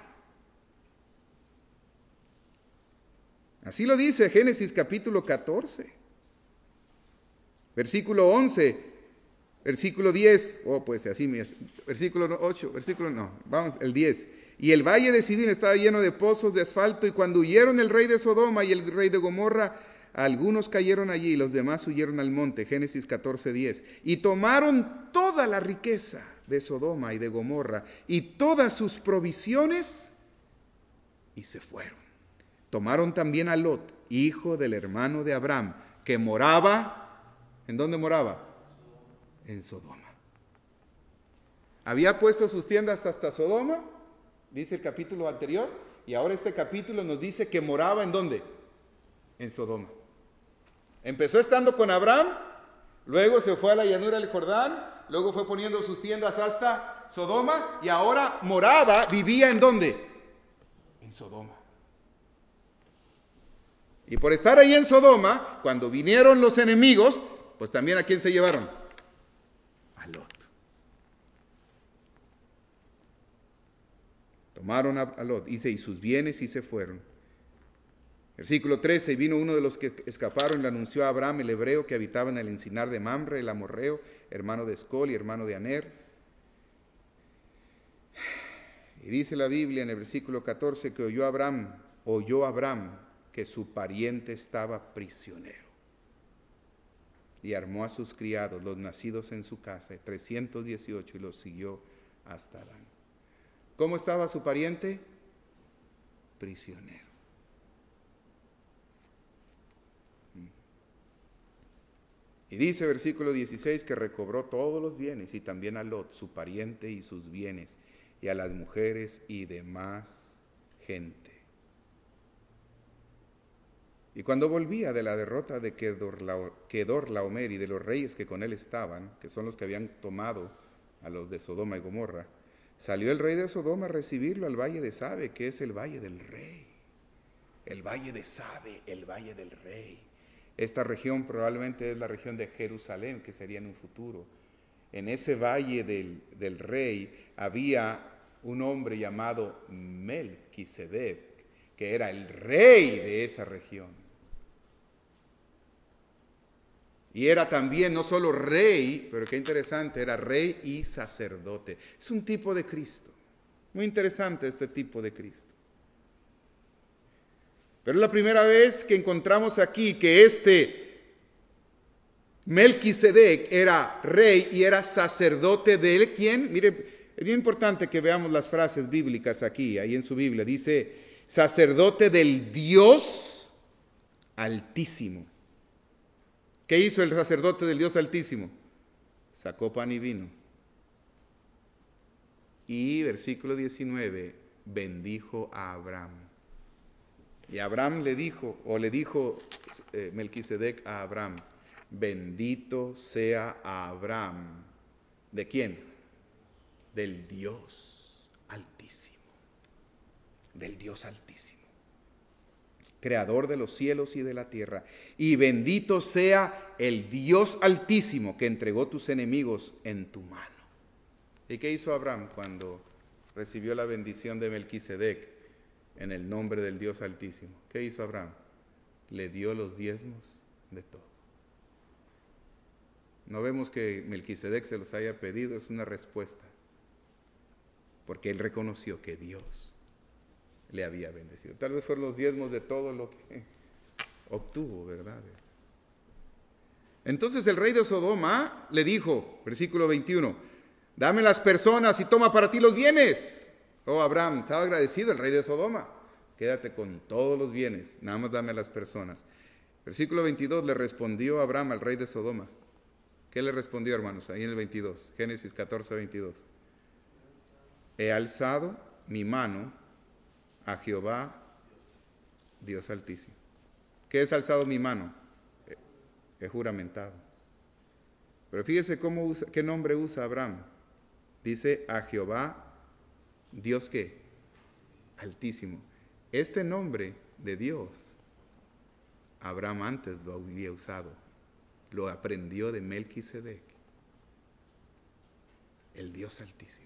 Así lo dice Génesis capítulo catorce, versículo once, versículo diez, oh pues así, versículo ocho, versículo no, vamos, el diez. Y el valle de Sidín estaba lleno de pozos de asfalto, y cuando huyeron el rey de Sodoma y el rey de Gomorra, algunos cayeron allí y los demás huyeron al monte. Génesis catorce, diez. Y tomaron toda la riqueza de Sodoma y de Gomorra y todas sus provisiones y se fueron. Tomaron también a Lot, hijo del hermano de Abraham, que moraba, ¿en dónde moraba? En Sodoma. Había puesto sus tiendas hasta Sodoma, dice el capítulo anterior, y ahora este capítulo nos dice que moraba ¿en dónde? En Sodoma. Empezó estando con Abraham, luego se fue a la llanura del Jordán, luego fue poniendo sus tiendas hasta Sodoma, y ahora moraba, vivía ¿en dónde? En Sodoma. Y por estar ahí en Sodoma, cuando vinieron los enemigos, pues también ¿a quién se llevaron? A Lot. Tomaron a Lot, dice, y sus bienes y se fueron. Versículo trece, y vino uno de los que escaparon y le anunció a Abraham, el hebreo, que habitaba en el encinar de Mamre, el amorreo, hermano de Escol y hermano de Aner. Y dice la Biblia en el versículo catorce que oyó Abraham, oyó Abraham que su pariente estaba prisionero. Y armó a sus criados, los nacidos en su casa, trescientos dieciocho, y los siguió hasta Dan. ¿Cómo estaba su pariente? Prisionero. Y dice versículo dieciséis que recobró todos los bienes y también a Lot, su pariente y sus bienes, y a las mujeres y demás gente. Y cuando volvía de la derrota de Kedorlaomer y de los reyes que con él estaban, que son los que habían tomado a los de Sodoma y Gomorra, salió el rey de Sodoma a recibirlo al valle de Sabe, que es el valle del rey. El valle de Sabe, el valle del rey. Esta región probablemente es la región de Jerusalén, que sería en un futuro. En ese valle del, del rey había un hombre llamado Melquisedec, que era el rey de esa región. Y era también no solo rey, pero qué interesante, era rey y sacerdote. Es un tipo de Cristo. Muy interesante este tipo de Cristo. Pero es la primera vez que encontramos aquí que este Melquisedec era rey y era sacerdote de él. ¿Quién? Mire, Es bien importante que veamos las frases bíblicas aquí, ahí en su Biblia. Dice, sacerdote del Dios Altísimo. ¿Qué hizo el sacerdote del Dios Altísimo? Sacó pan y vino. Y versículo diecinueve, bendijo a Abraham. Y Abraham le dijo, o le dijo eh, Melquisedec a Abraham, bendito sea a Abraham. ¿De quién? Del Dios Altísimo. Del Dios Altísimo. Creador de los cielos y de la tierra. Y bendito sea el Dios Altísimo que entregó tus enemigos en tu mano. ¿Y qué hizo Abraham cuando recibió la bendición de Melquisedec en el nombre del Dios Altísimo? ¿Qué hizo Abraham? Le dio los diezmos de todo. No vemos que Melquisedec se los haya pedido, es una respuesta. Porque él reconoció que Dios le había bendecido. Tal vez fueron los diezmos de todo lo que obtuvo, ¿verdad? Entonces el rey de Sodoma le dijo, versículo veintiuno, dame las personas y toma para ti los bienes. Oh, Abraham, estaba agradecido el rey de Sodoma. Quédate con todos los bienes, nada más dame las personas. Versículo veintidós, le respondió Abraham al rey de Sodoma. ¿Qué le respondió, hermanos? Ahí en el veintidós, Génesis catorce, veintidós. He alzado mi mano a Jehová, Dios Altísimo. ¿Qué es alzado mi mano? He juramentado. Pero fíjese cómo usa, qué nombre usa Abraham. Dice a Jehová, Dios qué, Altísimo. Este nombre de Dios, Abraham antes lo había usado. Lo aprendió de Melquisedec, el Dios Altísimo.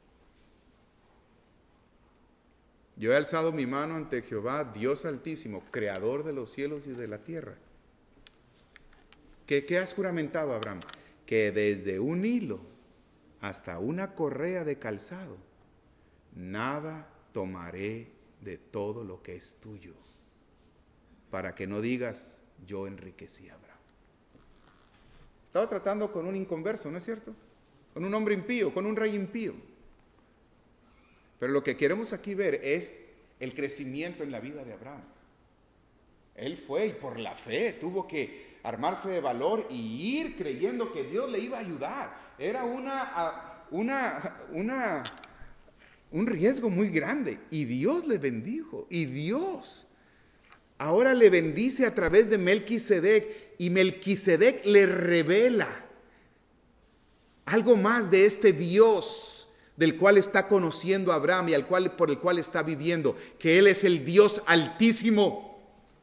Yo he alzado mi mano ante Jehová, Dios Altísimo, creador de los cielos y de la tierra. ¿Qué, qué has juramentado, Abraham? Que desde un hilo hasta una correa de calzado, nada tomaré de todo lo que es tuyo, para que no digas, yo enriquecí a Abraham. Estaba tratando con un inconverso, ¿no es cierto? Con un hombre impío, con un rey impío. Pero lo que queremos aquí ver es el crecimiento en la vida de Abraham. Él fue y por la fe tuvo que armarse de valor y ir creyendo que Dios le iba a ayudar. Era una, una, una, un riesgo muy grande. Y Dios le bendijo. Y Dios ahora le bendice a través de Melquisedec. Y Melquisedec le revela algo más de este Dios del cual está conociendo a Abraham y al cual, por el cual está viviendo, que Él es el Dios Altísimo.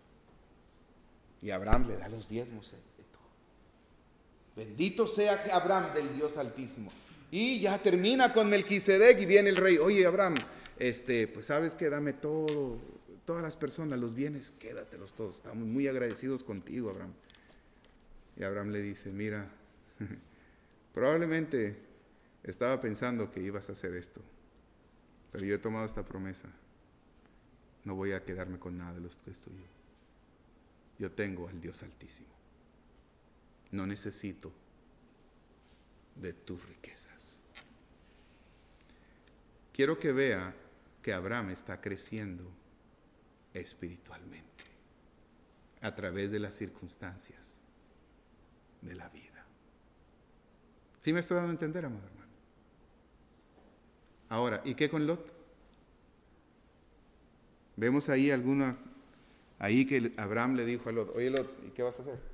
Y Abraham le da los diezmos de todo. Bendito sea Abraham del Dios Altísimo. Y ya termina con Melquisedec y viene el rey. Oye, Abraham, este, pues sabes que dame todo, todas las personas, los bienes, quédatelos todos. Estamos muy agradecidos contigo, Abraham. Y Abraham le dice, mira, probablemente estaba pensando que ibas a hacer esto, pero yo he tomado esta promesa. No voy a quedarme con nada de lo que es tuyo. Yo tengo al Dios Altísimo. No necesito de tus riquezas. Quiero que vea que Abraham está creciendo espiritualmente a través de las circunstancias de la vida. ¿Sí me está dando a entender, amado hermano? Ahora, ¿y qué con Lot? Vemos ahí alguna, ahí que Abraham le dijo a Lot, oye Lot, ¿y qué vas a hacer?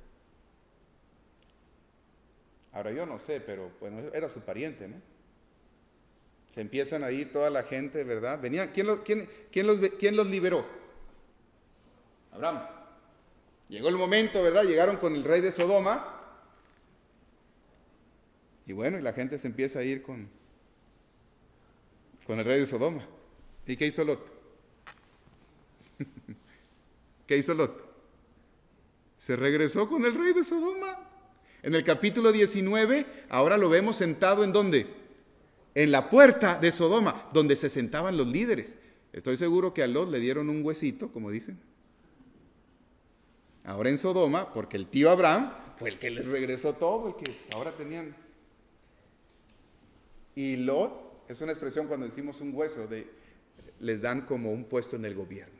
Ahora yo no sé, pero bueno, era su pariente, ¿no? Se empiezan ahí toda la gente, ¿verdad? Venía, ¿quién los, quién, quién los, quién los liberó? Abraham. Llegó el momento, ¿verdad? Llegaron con el rey de Sodoma. Y bueno, y la gente se empieza a ir con, con el rey de Sodoma. ¿Y qué hizo Lot? ¿Qué hizo Lot? Se regresó con el rey de Sodoma. En el capítulo diecinueve, ahora lo vemos sentado ¿en dónde? En la puerta de Sodoma, donde se sentaban los líderes. Estoy seguro que a Lot le dieron un huesito, como dicen. Ahora en Sodoma, porque el tío Abraham fue el que les regresó todo, el que ahora tenían. Y Lot es una expresión cuando decimos un hueso, de, les dan como un puesto en el gobierno.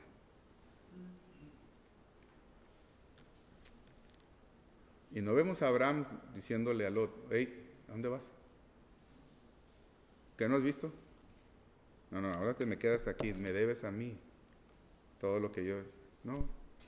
Y no vemos a Abraham diciéndole a Lot, hey, ¿a dónde vas? ¿Qué no has visto? No, no, ahora te me quedas aquí, me debes a mí todo lo que yo... No,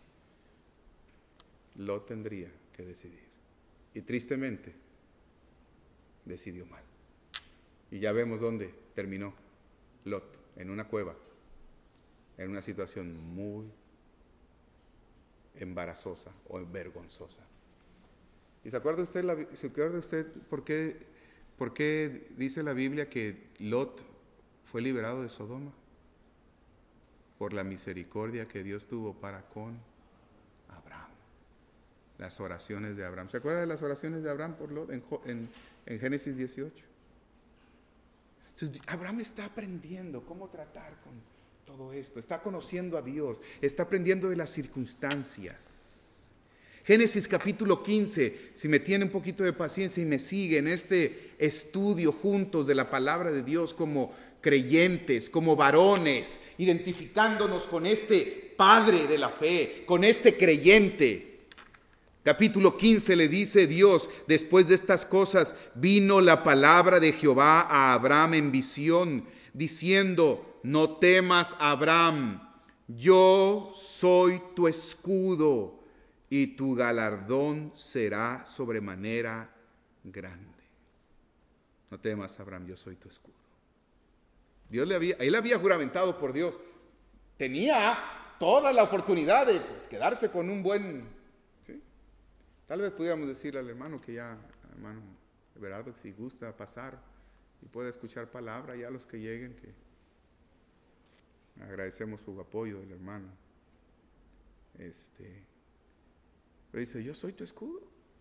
Lot tendría que decidir. Y tristemente, decidió mal. Y ya vemos dónde terminó Lot, en una cueva, en una situación muy embarazosa o vergonzosa. ¿Y se acuerda usted, la, se acuerda usted por qué, por qué dice la Biblia que Lot fue liberado de Sodoma? Por la misericordia que Dios tuvo para con Abraham. Las oraciones de Abraham. ¿Se acuerda de las oraciones de Abraham por Lot en, en, en Génesis dieciocho? Entonces, Abraham está aprendiendo cómo tratar con todo esto. Está conociendo a Dios. Está aprendiendo de las circunstancias. Génesis capítulo quince, si me tiene un poquito de paciencia y me sigue en este estudio juntos de la palabra de Dios como creyentes, como varones, identificándonos con este padre de la fe, con este creyente. Capítulo quince le dice Dios, después de estas cosas, vino la palabra de Jehová a Abraham en visión, diciendo, no temas, Abraham, yo soy tu escudo, y tu galardón será sobremanera grande. No temas, Abraham, yo soy tu escudo. Dios le había, él había juramentado por Dios. Tenía toda la oportunidad de pues, quedarse con un buen... ¿sí? Tal vez pudiéramos decirle al hermano que ya, hermano Everardo, que si gusta pasar y pueda escuchar palabra, ya los que lleguen, que agradecemos su apoyo del hermano. Este... Pero dice, yo soy tu escudo.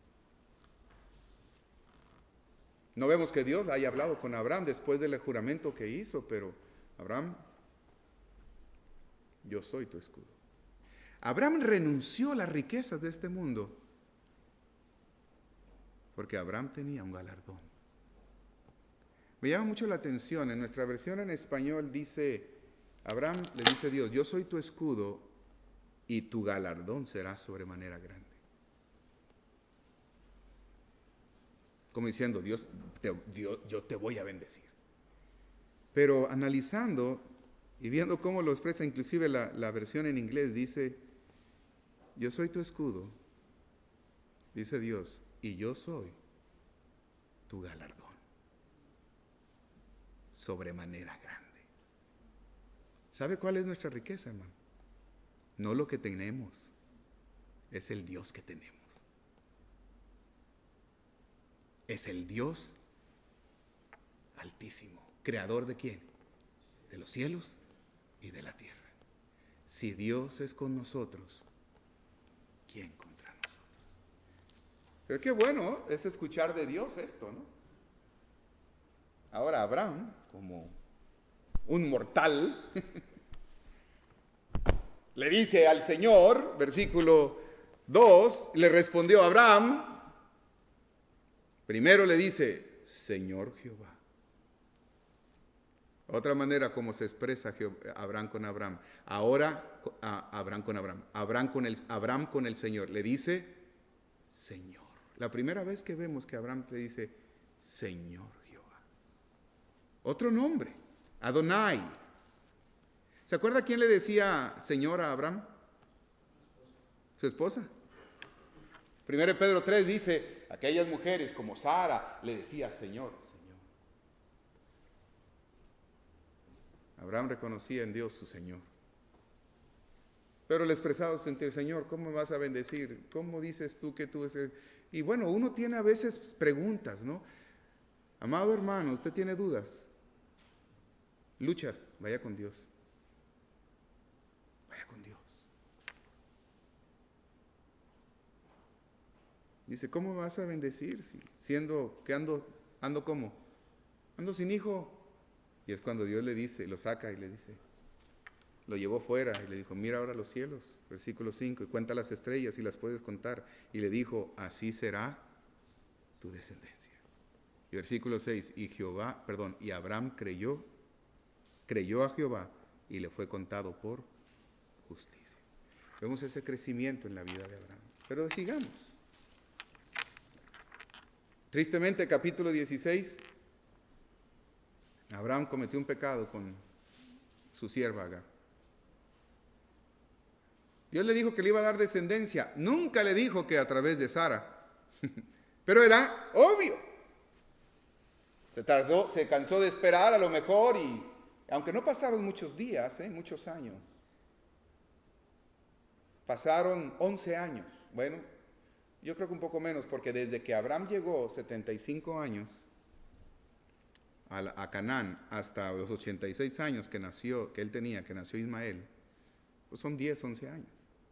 No vemos que Dios haya hablado con Abraham después del juramento que hizo, pero Abraham, yo soy tu escudo. Abraham renunció a las riquezas de este mundo porque Abraham tenía un galardón. Me llama mucho la atención, en nuestra versión en español dice, Abraham le dice a Dios, yo soy tu escudo y tu galardón será sobremanera grande. Como diciendo, Dios, te, Dios, yo te voy a bendecir. Pero analizando y viendo cómo lo expresa inclusive la, la versión en inglés, dice, yo soy tu escudo, dice Dios, y yo soy tu galardón, sobremanera grande. ¿Sabe cuál es nuestra riqueza, hermano? No lo que tenemos, es el Dios que tenemos. Es el Dios altísimo, creador de quién? De los cielos y de la tierra. Si Dios es con nosotros, ¿quién contra nosotros? Pero qué bueno es escuchar de Dios esto, ¿no? Ahora Abraham, como un mortal, le dice al Señor, versículo dos, le respondió Abraham. Primero le dice, Señor Jehová. Otra manera como se expresa Jehová, Abraham con Abraham. Ahora, a Abraham con Abraham. Abraham con, el, Abraham con el Señor. Le dice, Señor. La primera vez que vemos que Abraham le dice, Señor Jehová. Otro nombre, Adonai. ¿Se acuerda quién le decía Señor a Abraham? Su esposa. Primero de Pedro tres dice, aquellas mujeres como Sara le decía Señor, Señor. Abraham reconocía en Dios su Señor. Pero le expresaba sentir, Señor, ¿cómo me vas a bendecir? ¿Cómo dices tú que tú eres? Y bueno, uno tiene a veces preguntas, ¿no? Amado hermano, usted tiene dudas, luchas, vaya con Dios. Vaya con Dios. Dice, ¿cómo me vas a bendecir? Si, siendo que ando, ando como, ando sin hijo. Y es cuando Dios le dice, lo saca y le dice, lo llevó fuera y le dijo, mira ahora los cielos, versículo cinco, y cuenta las estrellas y las puedes contar. Y le dijo, así será tu descendencia. Y versículo seis, y Jehová, perdón, y Abraham creyó, creyó a Jehová y le fue contado por justicia. Vemos ese crecimiento en la vida de Abraham. Pero sigamos. Tristemente, capítulo dieciséis, Abraham cometió un pecado con su sierva Agar. Dios le dijo que le iba a dar descendencia. Nunca le dijo que a través de Sara. Pero era obvio. Se tardó, se cansó de esperar a lo mejor y aunque no pasaron muchos días, ¿eh? muchos años. Pasaron once años. Bueno, yo creo que un poco menos porque desde que Abraham llegó, setenta y cinco años, a, a Canaán, hasta los ochenta y seis años que nació, que él tenía, que nació Ismael, pues son diez, once años.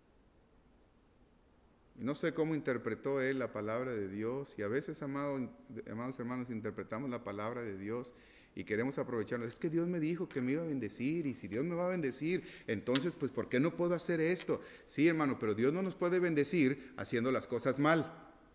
Y no sé cómo interpretó él la palabra de Dios, y a veces, amado, amados hermanos, interpretamos la palabra de Dios y queremos aprovecharlo. Es que Dios me dijo que me iba a bendecir, y si Dios me va a bendecir, entonces, pues, ¿por qué no puedo hacer esto? Sí, hermano, pero Dios no nos puede bendecir haciendo las cosas mal.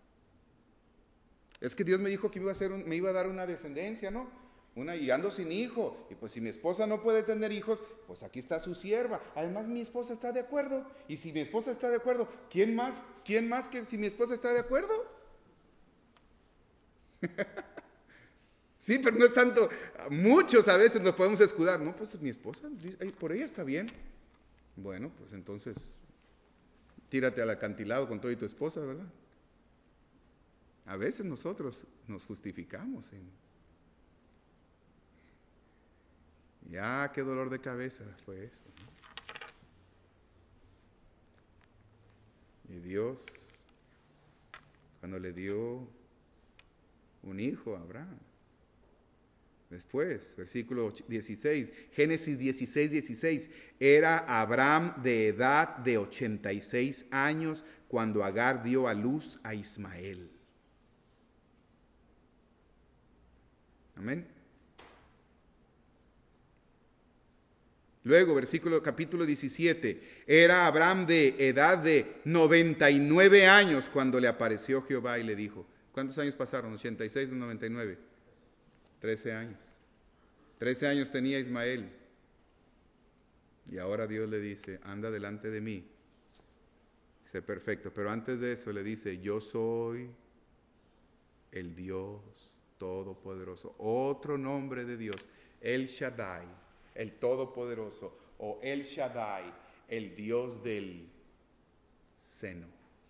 Es que Dios me dijo que me iba a, hacer un, me iba a dar una descendencia, ¿no? Una, y ando sin hijo, y pues si mi esposa no puede tener hijos, pues aquí está su sierva. Además mi esposa está de acuerdo, y si mi esposa está de acuerdo, ¿quién más? ¿Quién más que si mi esposa está de acuerdo? Sí, pero no es tanto, muchos a veces nos podemos escudar, no, pues mi esposa, por ella está bien. Bueno, pues entonces, tírate al acantilado con todo y tu esposa, ¿verdad? A veces nosotros nos justificamos en... Ya, qué dolor de cabeza fue eso, ¿no? Y Dios, cuando le dio un hijo a Abraham, después, versículo dieciséis, Génesis dieciséis, dieciséis, era Abraham de edad de ochenta y seis años cuando Agar dio a luz a Ismael. Amén. Luego, versículo capítulo diecisiete, era Abraham de edad de noventa y nueve años cuando le apareció Jehová y le dijo, ¿cuántos años pasaron? ochenta y seis de noventa y nueve, trece años. trece años tenía Ismael. Y ahora Dios le dice, anda delante de mí, sé perfecto. Pero antes de eso le dice, yo soy el Dios Todopoderoso. Otro nombre de Dios, El Shaddai, el Todopoderoso, o El Shaddai, el Dios del seno.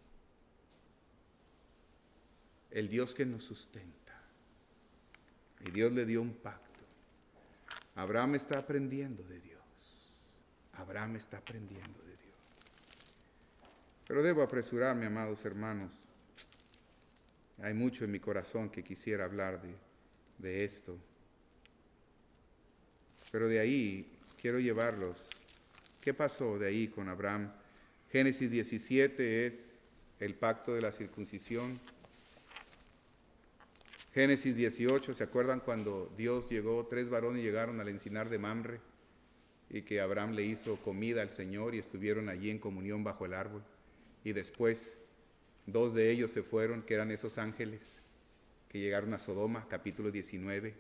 El Dios que nos sustenta. Y Dios le dio un pacto. Abraham está aprendiendo de Dios. Abraham está aprendiendo de Dios. Pero debo apresurarme, amados hermanos. Hay mucho en mi corazón que quisiera hablar de, de esto. Pero de ahí quiero llevarlos. ¿Qué pasó de ahí con Abraham? Génesis diecisiete es el pacto de la circuncisión. Génesis dieciocho, ¿se acuerdan cuando Dios llegó, tres varones llegaron al encinar de Mamre y que Abraham le hizo comida al Señor y estuvieron allí en comunión bajo el árbol? Y después dos de ellos se fueron, que eran esos ángeles que llegaron a Sodoma, capítulo diecinueve.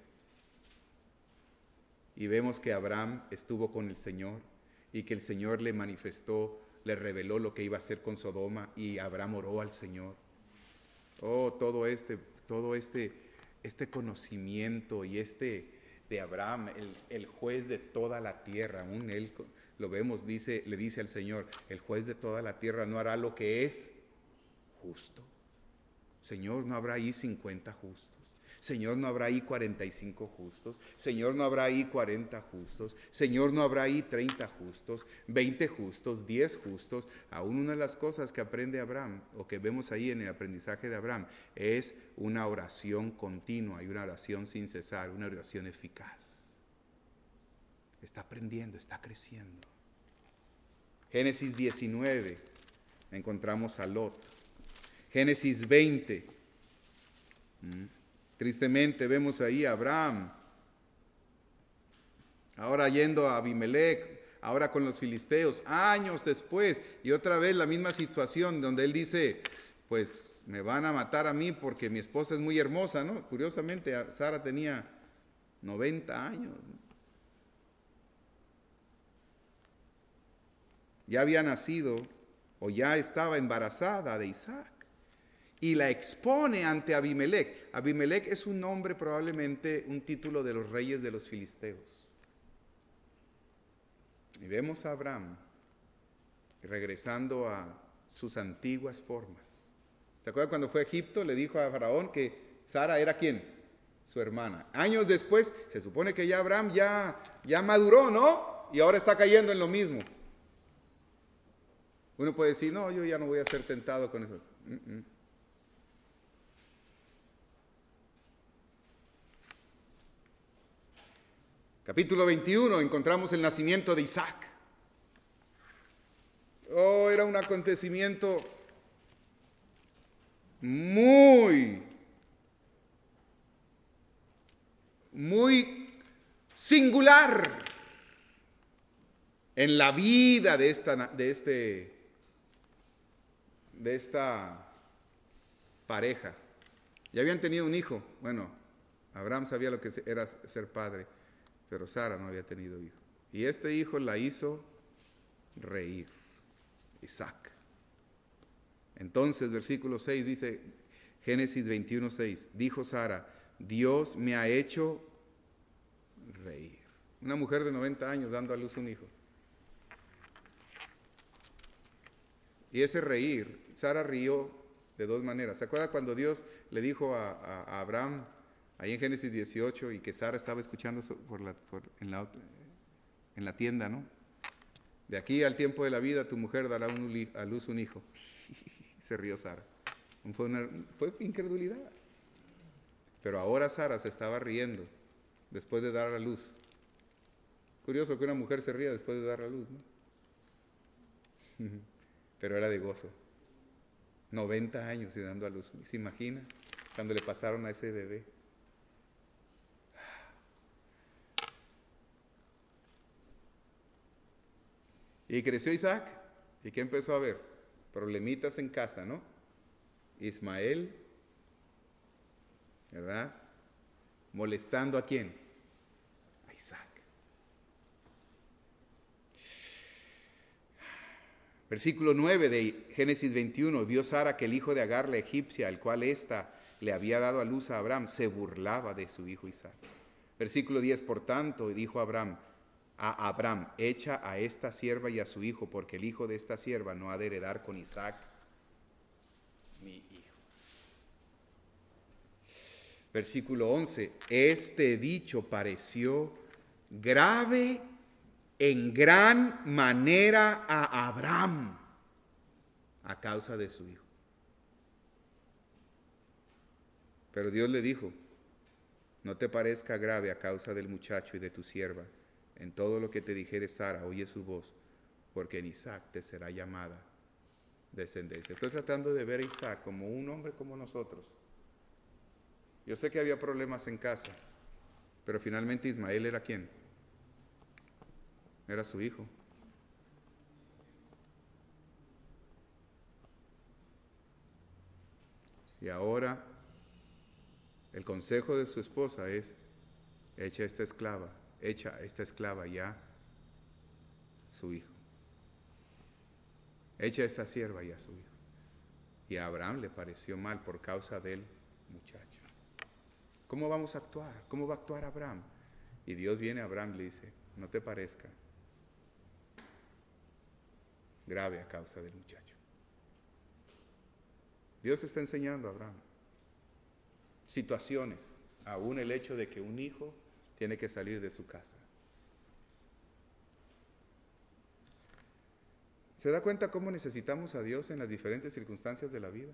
Y vemos que Abraham estuvo con el Señor y que el Señor le manifestó, le reveló lo que iba a hacer con Sodoma y Abraham oró al Señor. Oh, todo este, todo este, este conocimiento y este de Abraham, el, el juez de toda la tierra, aún él lo vemos, dice, le dice al Señor, el juez de toda la tierra no hará lo que es justo. Señor, ¿no habrá ahí cincuenta justos? Señor, ¿no habrá ahí cuarenta y cinco justos? Señor, ¿no habrá ahí cuarenta justos? Señor, ¿no habrá ahí treinta justos? veinte justos, diez justos. Aún una de las cosas que aprende Abraham, o que vemos ahí en el aprendizaje de Abraham, es una oración continua y una oración sin cesar, una oración eficaz. Está aprendiendo, está creciendo. Génesis diecinueve, encontramos a Lot. Génesis veinte. Tristemente vemos ahí a Abraham, ahora yendo a Abimelech, ahora con los filisteos, años después, y otra vez la misma situación donde él dice, pues me van a matar a mí porque mi esposa es muy hermosa, ¿no? Curiosamente, Sara tenía noventa años, ¿no? Ya había nacido o ya estaba embarazada de Isaac y la expone ante Abimelech. Abimelech es un nombre, probablemente un título de los reyes de los filisteos. Y vemos a Abraham regresando a sus antiguas formas. ¿Se acuerdan cuando fue a Egipto? Le dijo a Faraón que Sara era ¿quién? Su hermana. Años después, se supone que ya Abraham ya, ya maduró, ¿no? Y ahora está cayendo en lo mismo. Uno puede decir, no, yo ya no voy a ser tentado con esas. Uh-uh. Capítulo veintiuno, encontramos el nacimiento de Isaac. Oh, era un acontecimiento muy, muy singular en la vida de esta, de este, de esta pareja. Ya habían tenido un hijo. Bueno, Abraham sabía lo que era ser padre, pero Sara no había tenido hijo. Y este hijo la hizo reír, Isaac. Entonces, versículo seis dice, Génesis veintiuno, seis, dijo Sara, Dios me ha hecho reír. Una mujer de noventa años dando a luz un hijo. Y ese reír, Sara rió de dos maneras. ¿Se acuerda cuando Dios le dijo a, a, a Abraham, ahí en Génesis dieciocho, y que Sara estaba escuchando por la, por, en, la, en la tienda, ¿no? De aquí al tiempo de la vida tu mujer dará un, a luz un hijo. Se rió Sara. Fue, una, fue incredulidad. Pero ahora Sara se estaba riendo después de dar a luz. Curioso que una mujer se ría después de dar a luz, ¿no? Pero era de gozo. noventa años y dando a luz. ¿Se imagina cuando le pasaron a ese bebé? Y creció Isaac. ¿Y qué empezó a ver? Problemitas en casa, ¿no? Ismael, ¿verdad? Molestando ¿a quién? A Isaac. Versículo nueve de Génesis veintiuno, vio Sara que el hijo de Agar, la egipcia, al cual ésta le había dado a luz a Abraham, se burlaba de su hijo Isaac. Versículo diez, por tanto, dijo Abraham, a Abraham, echa a esta sierva y a su hijo, porque el hijo de esta sierva no ha de heredar con Isaac, mi hijo. Versículo once, este dicho pareció grave en gran manera a Abraham a causa de su hijo. Pero Dios le dijo, no te parezca grave a causa del muchacho y de tu sierva. En todo lo que te dijere Sara, oye su voz, porque en Isaac te será llamada descendencia. Estoy tratando de ver a Isaac como un hombre como nosotros. Yo sé que había problemas en casa, pero finalmente Ismael era ¿quién? Era su hijo. Y ahora el consejo de su esposa es, echa esta esclava, echa a esta esclava ya su hijo. Echa a esta sierva ya su hijo. Y a Abraham le pareció mal por causa del muchacho. ¿Cómo vamos a actuar? ¿Cómo va a actuar Abraham? Y Dios viene a Abraham y le dice, no te parezca grave a causa del muchacho. Dios está enseñando a Abraham situaciones, aún el hecho de que un hijo tiene que salir de su casa. ¿Se da cuenta cómo necesitamos a Dios en las diferentes circunstancias de la vida?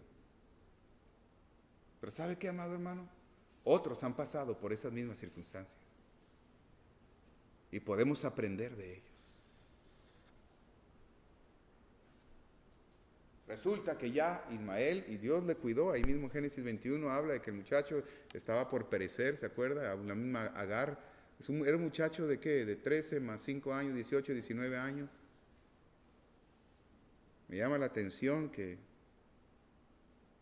Pero ¿sabe qué, amado hermano? Otros han pasado por esas mismas circunstancias y podemos aprender de ellos. Resulta que ya Ismael, y Dios le cuidó, ahí mismo en Génesis veintiuno habla de que el muchacho estaba por perecer, ¿se acuerda? La misma Agar, es un, era un muchacho de qué, de trece más cinco años, dieciocho, diecinueve años. Me llama la atención que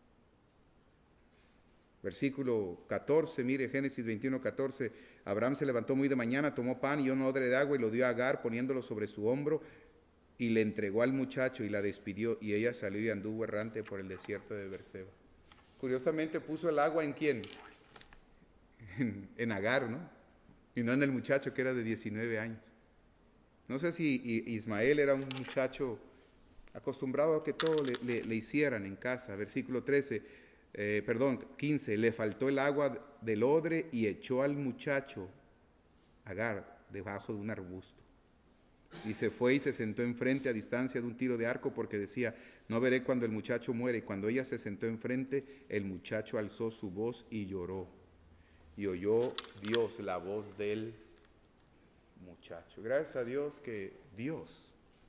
Versículo catorce, mire, Génesis veintiuno, catorce. Abraham se levantó muy de mañana, tomó pan y un odre de agua y lo dio a Agar, poniéndolo sobre su hombro, y le entregó al muchacho y la despidió, y ella salió y anduvo errante por el desierto de Berseba. Curiosamente puso el agua en quién, en, en Agar, ¿no? Y no en el muchacho que era de diecinueve años. No sé si Ismael era un muchacho acostumbrado a que todo le, le, le hicieran en casa. Versículo trece. Eh, perdón, quince, le faltó el agua del odre y echó al muchacho, Agar, debajo de un arbusto. Y se fue y se sentó enfrente a distancia de un tiro de arco porque decía, no veré cuando el muchacho muere. Y cuando ella se sentó enfrente, el muchacho alzó su voz y lloró. Y oyó Dios la voz del muchacho. Gracias a Dios que Dios,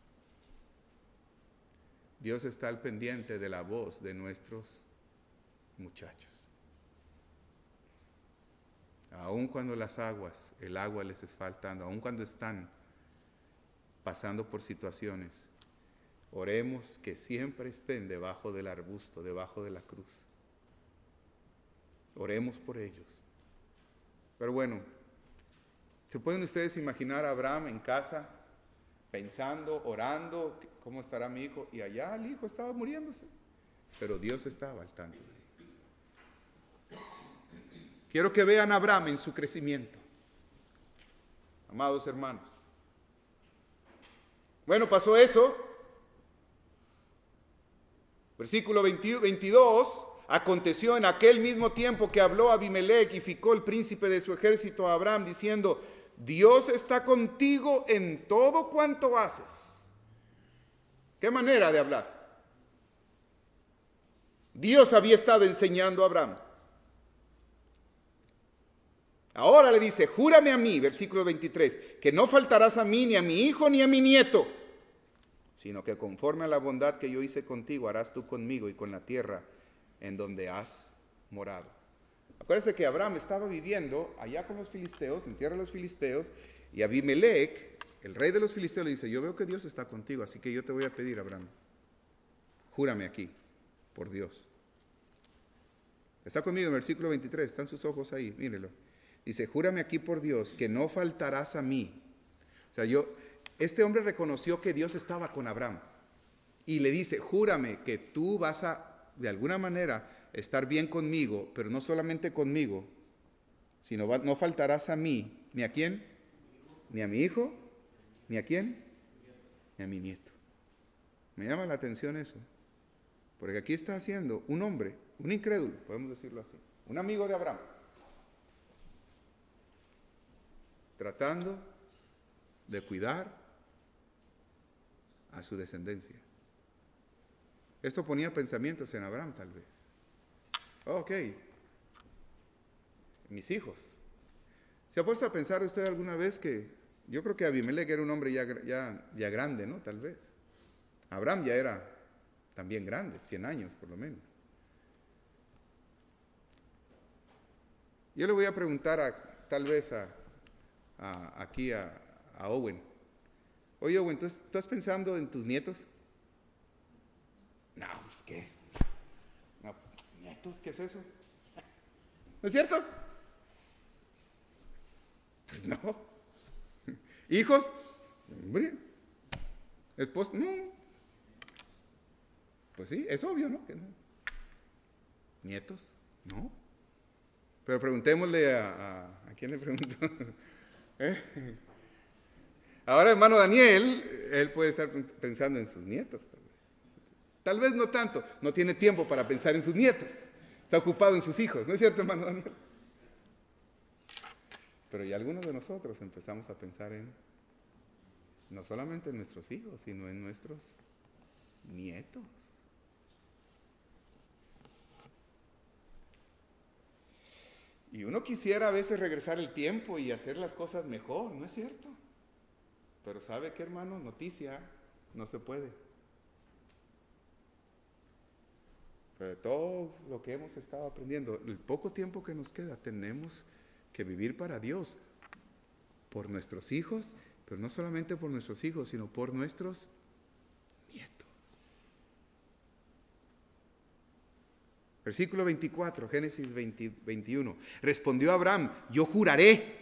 Dios está al pendiente de la voz de nuestros muchachos. Aun cuando las aguas, el agua les es faltando, aun cuando están pasando por situaciones, oremos que siempre estén debajo del arbusto, debajo de la cruz. Oremos por ellos. Pero bueno, ¿se pueden ustedes imaginar a Abraham en casa, pensando, orando, cómo estará mi hijo? Y allá el hijo estaba muriéndose, pero Dios estaba al tanto. Quiero que vean a Abraham en su crecimiento, amados hermanos. Bueno, pasó eso. Versículo veintidós. Aconteció en aquel mismo tiempo que habló Abimelech y Ficol, el príncipe de su ejército, a Abraham, diciendo, Dios está contigo en todo cuanto haces. ¿Qué manera de hablar? Dios había estado enseñando a Abraham. Ahora le dice, júrame a mí, versículo veintitrés, que no faltarás a mí, ni a mi hijo, ni a mi nieto, sino que conforme a la bondad que yo hice contigo, harás tú conmigo y con la tierra en donde has morado. Acuérdense que Abraham estaba viviendo allá con los filisteos, en tierra de los filisteos, y Abimelech, el rey de los filisteos, le dice, yo veo que Dios está contigo, así que yo te voy a pedir, Abraham, júrame aquí, por Dios. Está conmigo en el versículo veintitrés, están sus ojos ahí, mírelo. Dice, júrame aquí por Dios que no faltarás a mí. O sea, yo, este hombre reconoció que Dios estaba con Abraham. Y le dice, júrame que tú vas a, de alguna manera, estar bien conmigo, pero no solamente conmigo, sino va, no faltarás a mí. ¿Ni a quién? ¿Ni a mi hijo? ¿Ni a quién? Ni a mi nieto. Me llama la atención eso. Porque aquí está haciendo un hombre, un incrédulo, podemos decirlo así, un amigo de Abraham, tratando de cuidar a su descendencia. Esto ponía pensamientos en Abraham tal vez. Ok, mis hijos. ¿Se ha puesto a pensar usted alguna vez que, yo creo que Abimelech era un hombre ya, ya, ya grande, ¿no? Tal vez. Abraham ya era también grande, cien años por lo menos. Yo le voy a preguntar a, tal vez a, a, aquí a, a Owen. Oye, Owen, ¿tú estás pensando en tus nietos? No, pues qué. No, nietos, ¿qué es eso? ¿No es cierto? Pues no. ¿Hijos? Hombre. ¿Esposa? No. Pues sí, es obvio, ¿no? Que no. ¿Nietos? No. Pero preguntémosle a... ¿A, ¿a quién le pregunto? ¿Eh? Ahora, hermano Daniel, él puede estar pensando en sus nietos, tal vez. Tal vez no tanto, no tiene tiempo para pensar en sus nietos. Está ocupado en sus hijos, ¿no es cierto, hermano Daniel? Pero ya algunos de nosotros empezamos a pensar en, no solamente en nuestros hijos, sino en nuestros nietos. Y uno quisiera a veces regresar el tiempo y hacer las cosas mejor, ¿no es cierto? Pero ¿sabe qué, hermano? Noticia, no se puede. Pero de todo lo que hemos estado aprendiendo, el poco tiempo que nos queda, tenemos que vivir para Dios, por nuestros hijos, pero no solamente por nuestros hijos, sino por nuestros nietos. Versículo veinticuatro, Génesis veinte, veintiuno. Respondió Abraham, yo juraré.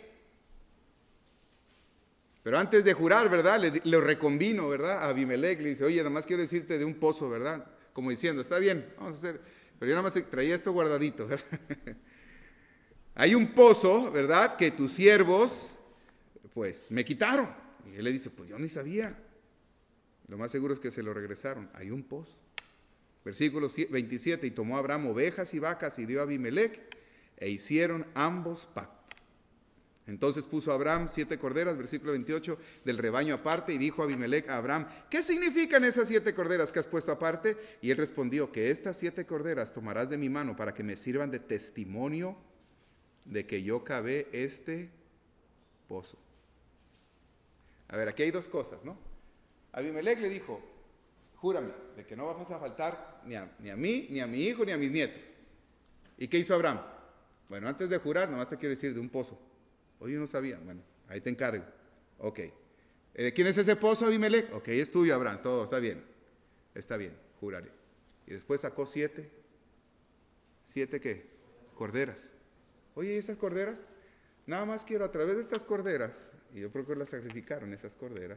Pero antes de jurar, ¿verdad? Le, le reconvino, ¿verdad? A Abimelech le dice, oye, nada más quiero decirte de un pozo, ¿verdad? Como diciendo, está bien, vamos a hacer, pero yo nada más te traía esto guardadito, ¿verdad? Hay un pozo, ¿verdad? Que tus siervos, pues, me quitaron. Y él le dice, pues yo ni sabía. Lo más seguro es que se lo regresaron. Hay un pozo. Versículo veintisiete, y tomó Abraham ovejas y vacas y dio a Abimelech, e hicieron ambos pacto. Entonces puso Abraham siete corderas, versículo veintiocho, del rebaño aparte, y dijo Abimelech a Abraham, ¿qué significan esas siete corderas que has puesto aparte? Y él respondió, que estas siete corderas tomarás de mi mano para que me sirvan de testimonio de que yo cavé este pozo. A ver, aquí hay dos cosas, ¿no? Abimelech le dijo, júrame de que no vas a faltar ni a, ni a mí, ni a mi hijo, ni a mis nietos. ¿Y qué hizo Abraham? Bueno, antes de jurar, nomás te quiero decir de un pozo. Oye, no sabía. Bueno, ahí te encargo. Ok. ¿De quién es ese pozo, Abimelech? Ok, es tuyo, Abraham. Todo está bien. Está bien, juraré. Y después sacó siete. ¿Siete qué? Corderas. Oye, ¿y esas corderas? Nada más quiero a través de estas corderas, y yo creo que las sacrificaron esas corderas.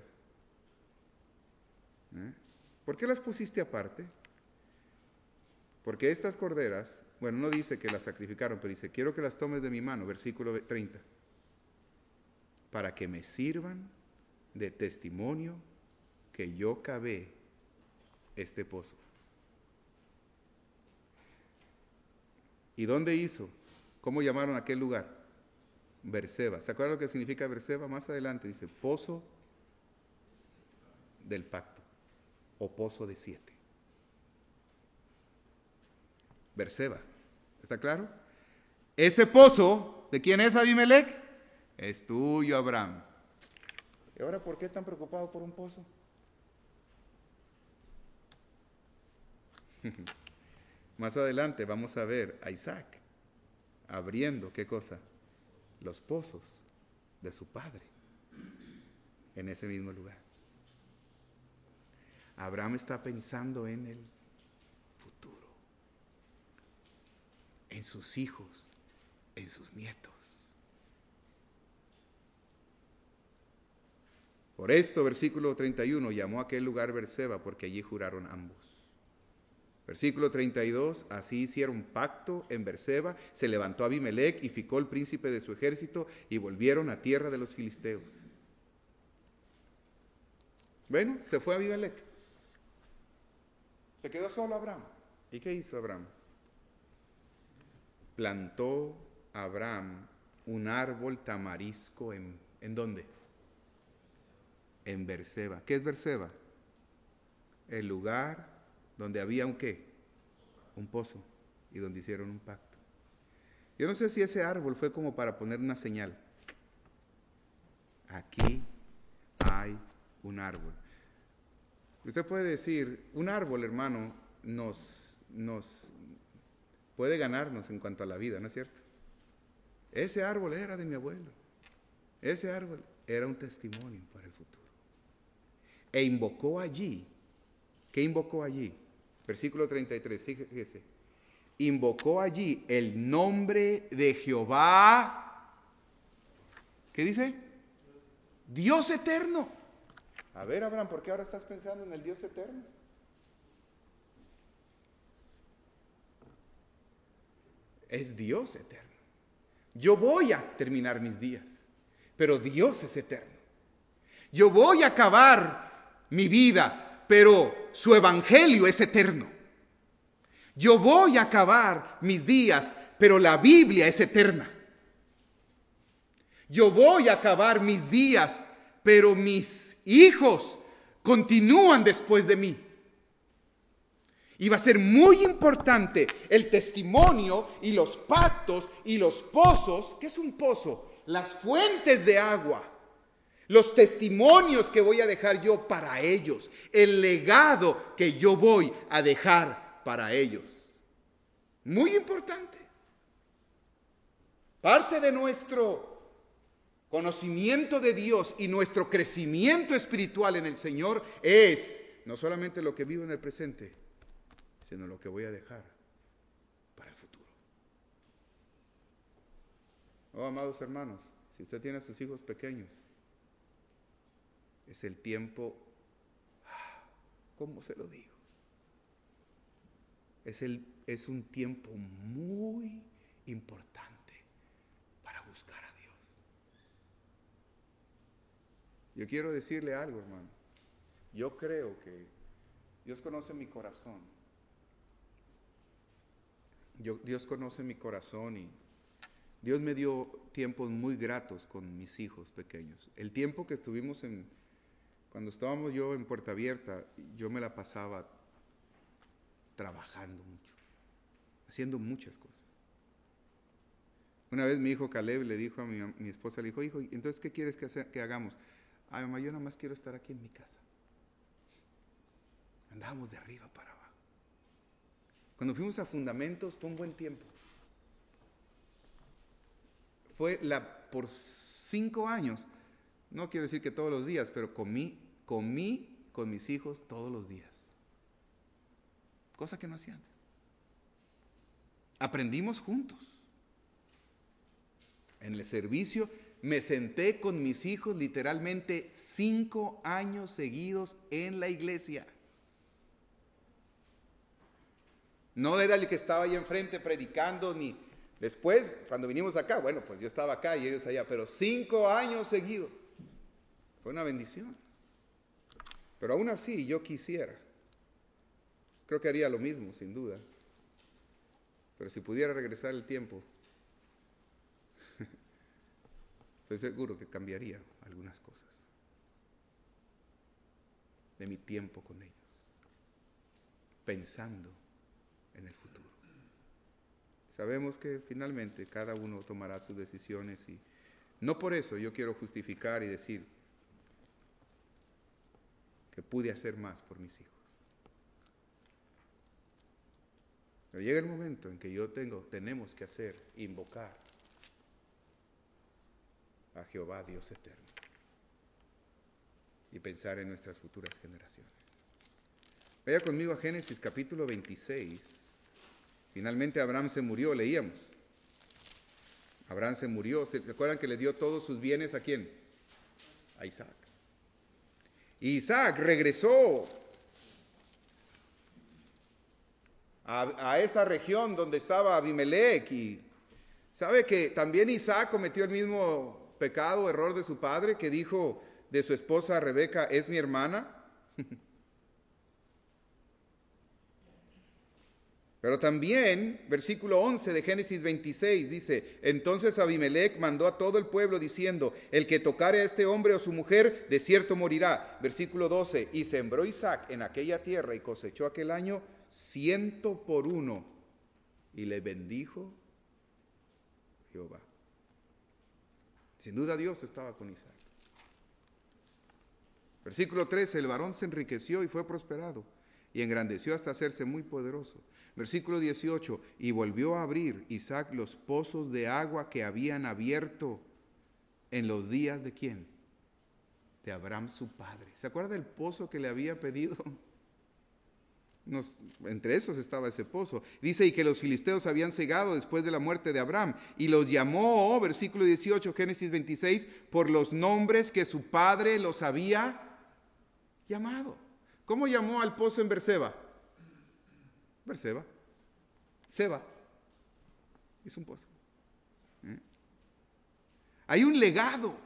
¿Eh? ¿Por qué las pusiste aparte? Porque estas corderas, bueno, no dice que las sacrificaron, pero dice, quiero que las tomes de mi mano, versículo treinta. Para que me sirvan de testimonio que yo cavé este pozo. ¿Y dónde hizo? ¿Cómo llamaron a aquel lugar? Berseba. ¿Se acuerdan lo que significa Berseba? Más adelante dice, pozo del pacto, o pozo de siete. Berseba. ¿Está claro? Ese pozo, ¿de quién es Abimelech? Es tuyo, Abraham. ¿Y ahora por qué tan preocupado por un pozo? Más adelante vamos a ver a Isaac abriendo, ¿qué cosa? Los pozos de su padre en ese mismo lugar. Abraham está pensando en el futuro, en sus hijos, en sus nietos. Por esto, versículo treinta y uno, llamó a aquel lugar Berseba, porque allí juraron ambos. Versículo treinta y dos, así hicieron pacto en Berseba, se levantó Abimelech y Ficol, el príncipe de su ejército, y volvieron a tierra de los filisteos. Bueno, se fue Abimelech. Se quedó solo Abraham. ¿Y qué hizo Abraham? Plantó Abraham un árbol tamarisco en, ¿en dónde? En Berseba. ¿Qué es Berseba? El lugar donde había un qué, un pozo, y donde hicieron un pacto. Yo no sé si ese árbol fue como para poner una señal. Aquí hay un árbol. Usted puede decir, un árbol, hermano, nos, nos puede ganarnos en cuanto a la vida, ¿no es cierto? Ese árbol era de mi abuelo. Ese árbol era un testimonio para el futuro. E invocó allí, ¿qué invocó allí? Versículo treinta y tres, fíjese. Invocó allí el nombre de Jehová. ¿Qué dice? Dios eterno. A ver, Abraham, ¿por qué ahora estás pensando en el Dios eterno? Es Dios eterno. Yo voy a terminar mis días, pero Dios es eterno. Yo voy a acabar mi vida, pero su evangelio es eterno. Yo voy a acabar mis días, pero la Biblia es eterna. Yo voy a acabar mis días, pero mis hijos continúan después de mí. Y va a ser muy importante el testimonio y los pactos y los pozos. ¿Qué es un pozo? Las fuentes de agua. Los testimonios que voy a dejar yo para ellos. El legado que yo voy a dejar para ellos. Muy importante. Parte de nuestro conocimiento de Dios y nuestro crecimiento espiritual en el Señor es no solamente lo que vivo en el presente, sino lo que voy a dejar Oh, amados hermanos, si usted tiene a sus hijos pequeños, es el tiempo, ¿cómo se lo digo? Es, el, es un tiempo muy importante para buscar a Dios. Yo quiero decirle algo, hermano. Yo creo que Dios conoce mi corazón. Yo, Dios conoce mi corazón y Dios me dio tiempos muy gratos con mis hijos pequeños. El tiempo que estuvimos en, cuando estábamos yo en Puerta Abierta, yo me la pasaba trabajando mucho, haciendo muchas cosas. Una vez mi hijo Caleb le dijo a mi, a mi esposa, le dijo, hijo, entonces ¿qué quieres que, hace, que hagamos? Ay, mamá, yo nada más quiero estar aquí en mi casa. Andábamos de arriba para abajo. Cuando fuimos a Fundamentos fue un buen tiempo. Fue la, por cinco años, no quiero decir que todos los días, pero comí, comí con mis hijos todos los días. Cosa que no hacía antes. Aprendimos juntos. En el servicio me senté con mis hijos literalmente cinco años seguidos en la iglesia. No era el que estaba ahí enfrente predicando, ni después, cuando vinimos acá, bueno, pues yo estaba acá y ellos allá, pero cinco años seguidos. Fue una bendición. Pero aún así, yo quisiera. Creo que haría lo mismo, sin duda. Pero si pudiera regresar el tiempo, estoy seguro que cambiaría algunas cosas de mi tiempo con ellos, pensando en el futuro. Sabemos que finalmente cada uno tomará sus decisiones y no por eso yo quiero justificar y decir que pude hacer más por mis hijos. Pero llega el momento en que yo tengo, tenemos que hacer, invocar a Jehová Dios eterno y pensar en nuestras futuras generaciones. Vaya conmigo a Génesis capítulo veintiséis. Finalmente Abraham se murió, leíamos. Abraham se murió, ¿se acuerdan que le dio todos sus bienes a quién? A Isaac. Y Isaac regresó a, a esa región donde estaba Abimelech y sabe que también Isaac cometió el mismo pecado, error de su padre, que dijo de su esposa Rebeca, es mi hermana. Pero también, versículo once de Génesis veintiséis dice, entonces Abimelech mandó a todo el pueblo diciendo, el que tocare a este hombre o su mujer, de cierto morirá. Versículo doce, y sembró Isaac en aquella tierra y cosechó aquel año ciento por uno, y le bendijo Jehová. Sin duda Dios estaba con Isaac. Versículo trece, el varón se enriqueció y fue prosperado, y engrandeció hasta hacerse muy poderoso. Versículo dieciocho, y volvió a abrir Isaac los pozos de agua que habían abierto en los días de ¿quién? De Abraham su padre. ¿Se acuerda del pozo que le había pedido? Nos, entre esos estaba ese pozo. Dice, y que los filisteos habían cegado después de la muerte de Abraham, y los llamó, versículo dieciocho, Génesis veintiséis, por los nombres que su padre los había llamado. ¿Cómo llamó al pozo en Berseba? Berseba. Seba. Es un pozo. ¿Eh? Hay un legado.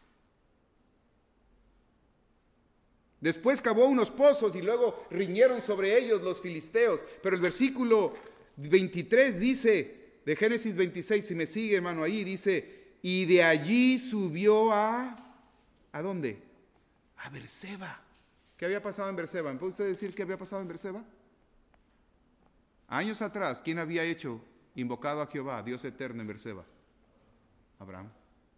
Después cavó unos pozos y luego riñeron sobre ellos los filisteos. Pero el versículo veintitrés dice, de Génesis veintiséis, si me sigue hermano ahí, dice, y de allí subió a, ¿a dónde? A Berseba. ¿Qué había pasado en Berseba? ¿Me puede usted decir qué había pasado en Berseba? Años atrás, ¿quién había hecho, invocado a Jehová, Dios eterno en Berseba? Abraham.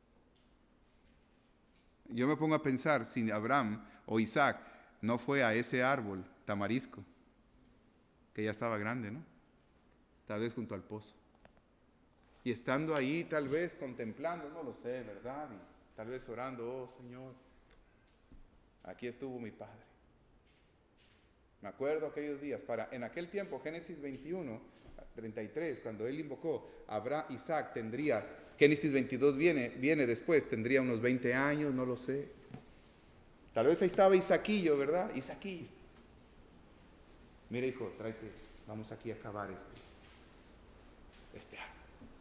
Yo me pongo a pensar si Abraham o Isaac no fue a ese árbol tamarisco, que ya estaba grande, ¿no? Tal vez junto al pozo. Y estando ahí, tal vez contemplando, no lo sé, ¿verdad? Y tal vez orando, oh Señor, aquí estuvo mi padre. Me acuerdo aquellos días, para, en aquel tiempo, Génesis veintiuno, treinta y tres, cuando él invocó, Abraham, Isaac tendría Génesis veintidós viene, viene después, tendría unos veinte años, no lo sé. Tal vez ahí estaba Isaquillo, ¿verdad? Isaquillo. Mira, hijo, tráete, vamos aquí a acabar este, este año.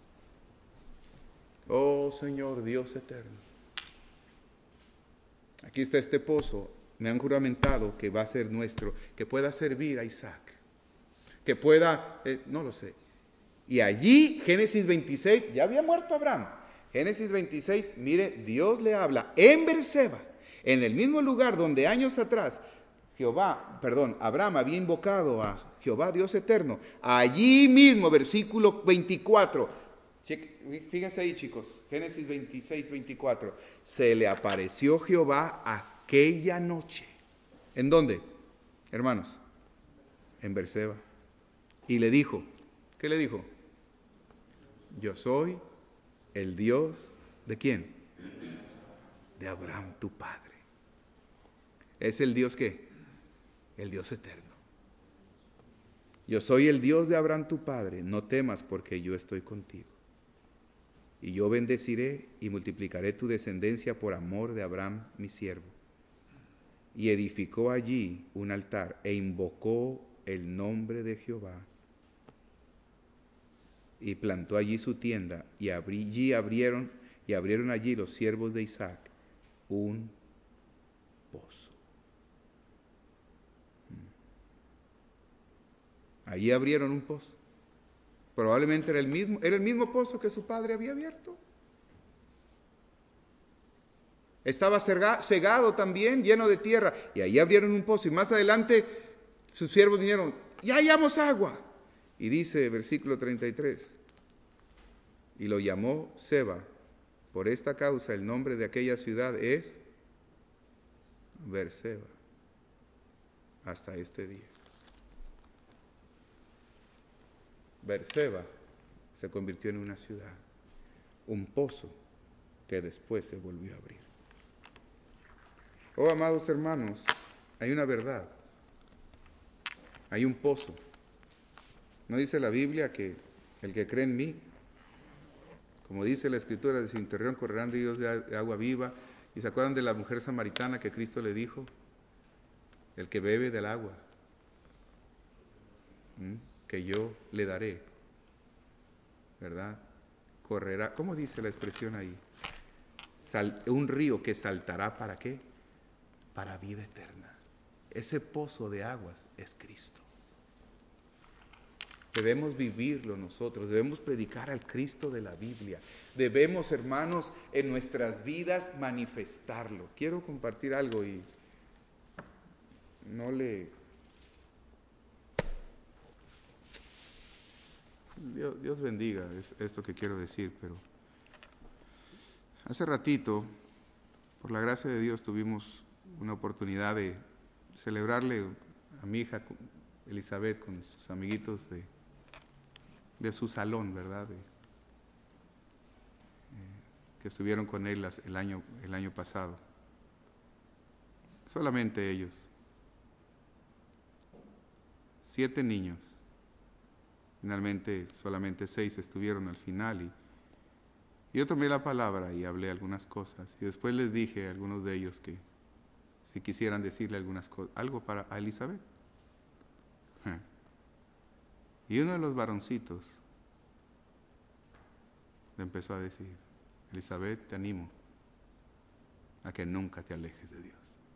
Oh Señor Dios eterno, aquí está este pozo, me han juramentado que va a ser nuestro, que pueda servir a Isaac, que pueda, eh, no lo sé. Y allí, Génesis veintiséis, ya había muerto Abraham. Génesis veintiséis, mire, Dios le habla en Berseba, en el mismo lugar donde años atrás Jehová, perdón, Abraham había invocado a Jehová Dios eterno. Allí mismo, versículo veinticuatro. Fíjense ahí, chicos, Génesis veintiséis, veinticuatro. Se le apareció Jehová aquella noche. ¿En dónde, hermanos? En Berseba. Y le dijo, ¿qué le dijo? Yo soy el Dios, ¿de quién? De Abraham, tu padre. ¿Es el Dios qué? El Dios eterno. Yo soy el Dios de Abraham, tu padre. No temas, porque yo estoy contigo. Y yo bendeciré y multiplicaré tu descendencia por amor de Abraham, mi siervo. Y edificó allí un altar e invocó el nombre de Jehová. Y plantó allí su tienda, y allí abrieron, y abrieron allí los siervos de Isaac un pozo. Allí abrieron un pozo. Probablemente era el mismo, era el mismo pozo que su padre había abierto. Estaba cegado también, lleno de tierra. Y ahí abrieron un pozo. Y más adelante sus siervos vinieron, ya hallamos agua. Y dice, versículo treinta y tres, y lo llamó Seba. Por esta causa el nombre de aquella ciudad es Berseba, hasta este día. Berseba se convirtió en una ciudad, un pozo que después se volvió a abrir. Oh, amados hermanos, hay una verdad, hay un pozo. ¿No dice la Biblia que el que cree en mí, como dice la Escritura, de su interior correrán ríos de agua viva? ¿Y se acuerdan de la mujer samaritana que Cristo le dijo? El que bebe del agua ¿m? que yo le daré, ¿verdad? Correrá, ¿cómo dice la expresión ahí? Sal, un río que saltará, ¿para qué? Para vida eterna. Ese pozo de aguas es Cristo. Debemos vivirlo nosotros, debemos predicar al Cristo de la Biblia. Debemos, hermanos, en nuestras vidas manifestarlo. Quiero compartir algo y no le... Dios, Dios bendiga es esto que quiero decir, pero hace ratito, por la gracia de Dios, tuvimos una oportunidad de celebrarle a mi hija Elizabeth con sus amiguitos de, de su salón, ¿verdad? De, eh, que estuvieron con él el año, el año pasado. Solamente ellos. Siete niños. Finalmente solamente seis estuvieron al final y yo tomé la palabra y hablé algunas cosas y después les dije a algunos de ellos que si quisieran decirle algunas cosas, algo para a Elizabeth. Y uno de los varoncitos le empezó a decir, Elizabeth, te animo a que nunca te alejes de Dios.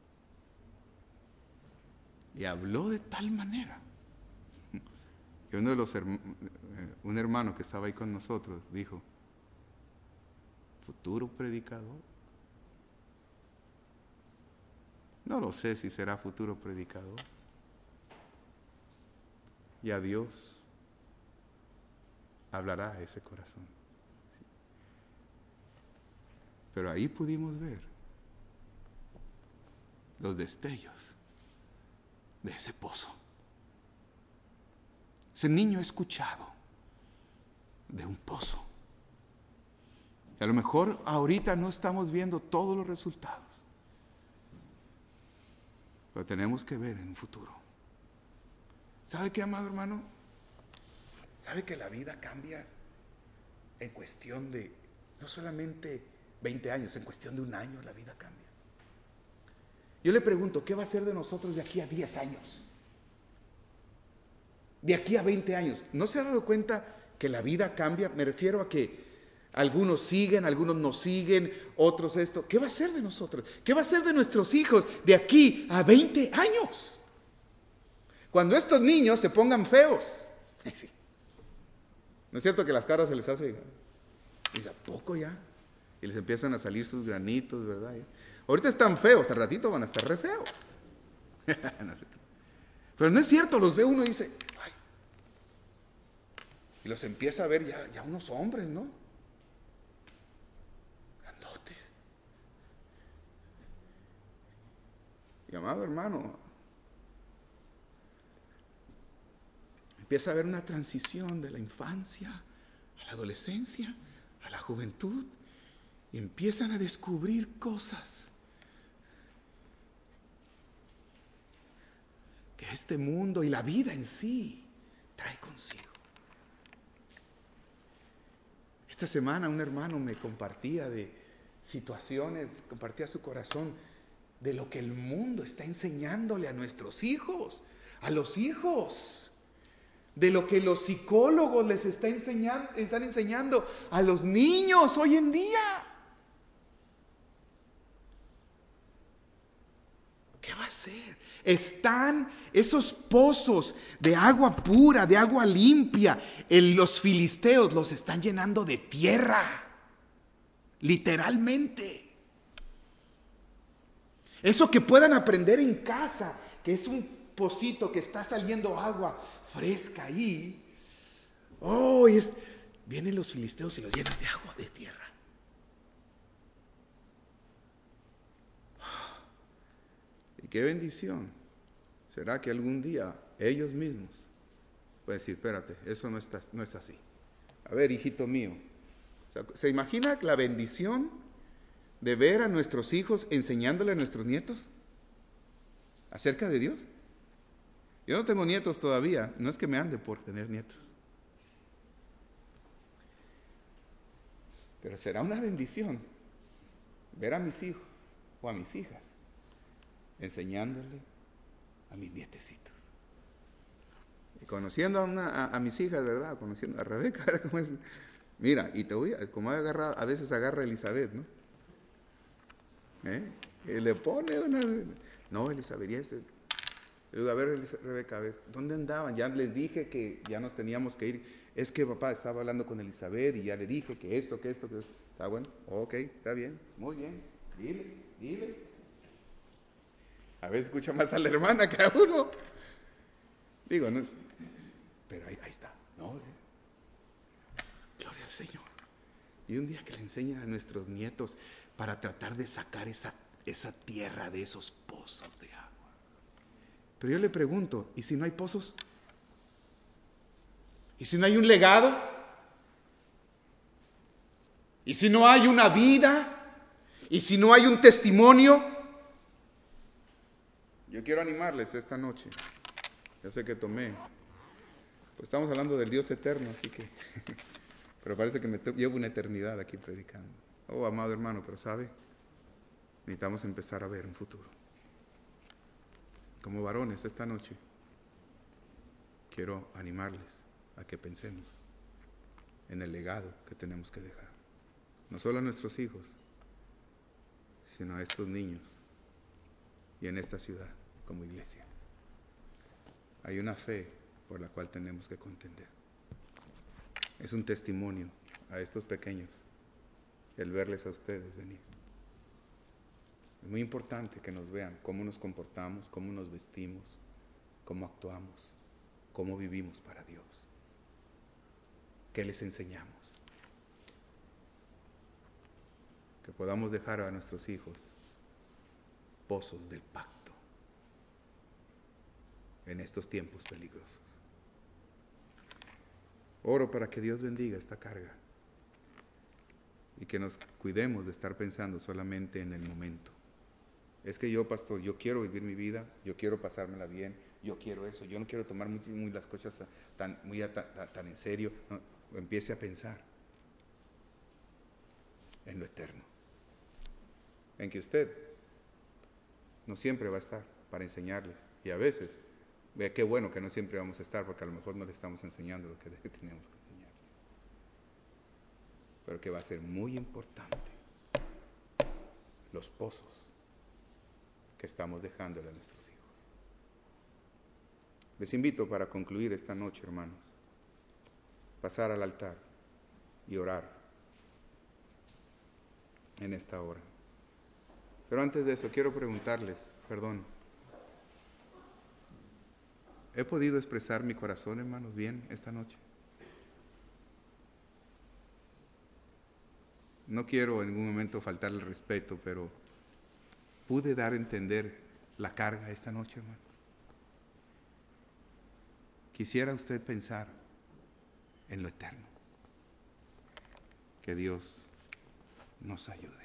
Y habló de tal manera. Y uno de los un hermano que estaba ahí con nosotros dijo, futuro predicador. No lo sé si será futuro predicador. Y a Dios hablará a ese corazón. Pero ahí pudimos ver los destellos de ese pozo. Ese niño ha escuchado de un pozo. A lo mejor ahorita no estamos viendo todos los resultados, pero tenemos que ver en un futuro. ¿Sabe qué, amado hermano? ¿Sabe que la vida cambia en cuestión de No solamente veinte años, en cuestión de un año la vida cambia. Yo le pregunto, ¿qué va a ser de nosotros de aquí a diez años? De aquí a veinte años. ¿No se ha dado cuenta que la vida cambia? Me refiero a que algunos siguen, algunos no siguen, otros esto. ¿Qué va a ser de nosotros? ¿Qué va a ser de nuestros hijos de aquí a veinte años? Cuando estos niños se pongan feos. Sí. ¿No es cierto que las caras se les hace? Dice, ¿a poco ya? Y les empiezan a salir sus granitos, ¿verdad? Ahorita están feos, al ratito van a estar re feos. No sé. Pero no es cierto, los ve uno y dice, ay. Y los empieza a ver ya, ya unos hombres, ¿no? Grandotes. Y amado hermano, empieza a haber una transición de la infancia a la adolescencia, a la juventud, y empiezan a descubrir cosas que este mundo y la vida en sí trae consigo. Esta semana un hermano me compartía de situaciones, compartía su corazón de lo que el mundo está enseñándole a nuestros hijos, a los hijos, de lo que los psicólogos les está enseñando, están enseñando a los niños hoy en día. ¿Qué va a hacer? Están esos pozos de agua pura, de agua limpia, en los filisteos los están llenando de tierra, literalmente. Eso que puedan aprender en casa, que es un pocito que está saliendo agua fresca ahí. Oh, es, vienen los filisteos y lo llenan de agua, de tierra. Y qué bendición será que algún día ellos mismos pueden decir, espérate, eso no, está, no es así. A ver, hijito mío, o sea, ¿se imagina la bendición de ver a nuestros hijos enseñándole a nuestros nietos acerca de Dios? Yo no tengo nietos todavía, no es que me ande por tener nietos. Pero será una bendición ver a mis hijos o a mis hijas enseñándole a mis nietecitos. Y conociendo a, una, a, a mis hijas, ¿verdad? Conociendo a Rebeca, ¿verdad? ¿Cómo es? Mira, y te voy a, como agarra, a veces agarra a Elizabeth, ¿no? ¿Eh? Y le pone una... No, Elizabeth, ya este... Le digo, a ver, Rebeca, a ver, ¿dónde andaban? Ya les dije que ya nos teníamos que ir. Es que papá estaba hablando con Elizabeth y ya le dije que esto, que esto, que esto. ¿Está bueno? Ok, está bien, muy bien. Dile, dile. A veces escucha más a la hermana que a uno. Digo, no es... Pero ahí, ahí está. No, gloria al Señor. Y un día que le enseñen a nuestros nietos para tratar de sacar esa, esa tierra de esos pozos de agua. Pero yo le pregunto, ¿y si no hay pozos? ¿Y si no hay un legado? ¿Y si no hay una vida? ¿Y si no hay un testimonio? Yo quiero animarles esta noche. Yo sé que tomé. Pues estamos hablando del Dios eterno, así que... Pero parece que me llevo una eternidad aquí predicando. Oh, amado hermano, pero ¿sabe? Necesitamos empezar a ver un futuro. Como varones esta noche, quiero animarles a que pensemos en el legado que tenemos que dejar. No solo a nuestros hijos, sino a estos niños y en esta ciudad como iglesia. Hay una fe por la cual tenemos que contender. Es un testimonio a estos pequeños el verles a ustedes venir. Es muy importante que nos vean cómo nos comportamos, cómo nos vestimos, cómo actuamos, cómo vivimos para Dios. ¿Qué les enseñamos? Que podamos dejar a nuestros hijos pozos del pacto en estos tiempos peligrosos. Oro para que Dios bendiga esta carga y que nos cuidemos de estar pensando solamente en el momento. Es que yo, pastor, yo quiero vivir mi vida, yo quiero pasármela bien, yo quiero eso, yo no quiero tomar muy, muy las cosas tan, muy a, tan, tan en serio. No, empiece a pensar. en lo eterno, en que usted no siempre va a estar para enseñarles. Y a veces, vea qué bueno que no siempre vamos a estar, porque a lo mejor no le estamos enseñando lo que tenemos que enseñar. Pero que va a ser muy importante los pozos que estamos dejándole a nuestros hijos. Les invito para concluir esta noche, hermanos, pasar al altar y orar en esta hora. Pero antes de eso, quiero preguntarles, perdón, ¿he podido expresar mi corazón, hermanos, bien esta noche? No quiero en ningún momento faltarle el respeto, pero ¿pude dar a entender la carga esta noche, hermano? Quisiera usted pensar en lo eterno. Que Dios nos ayude.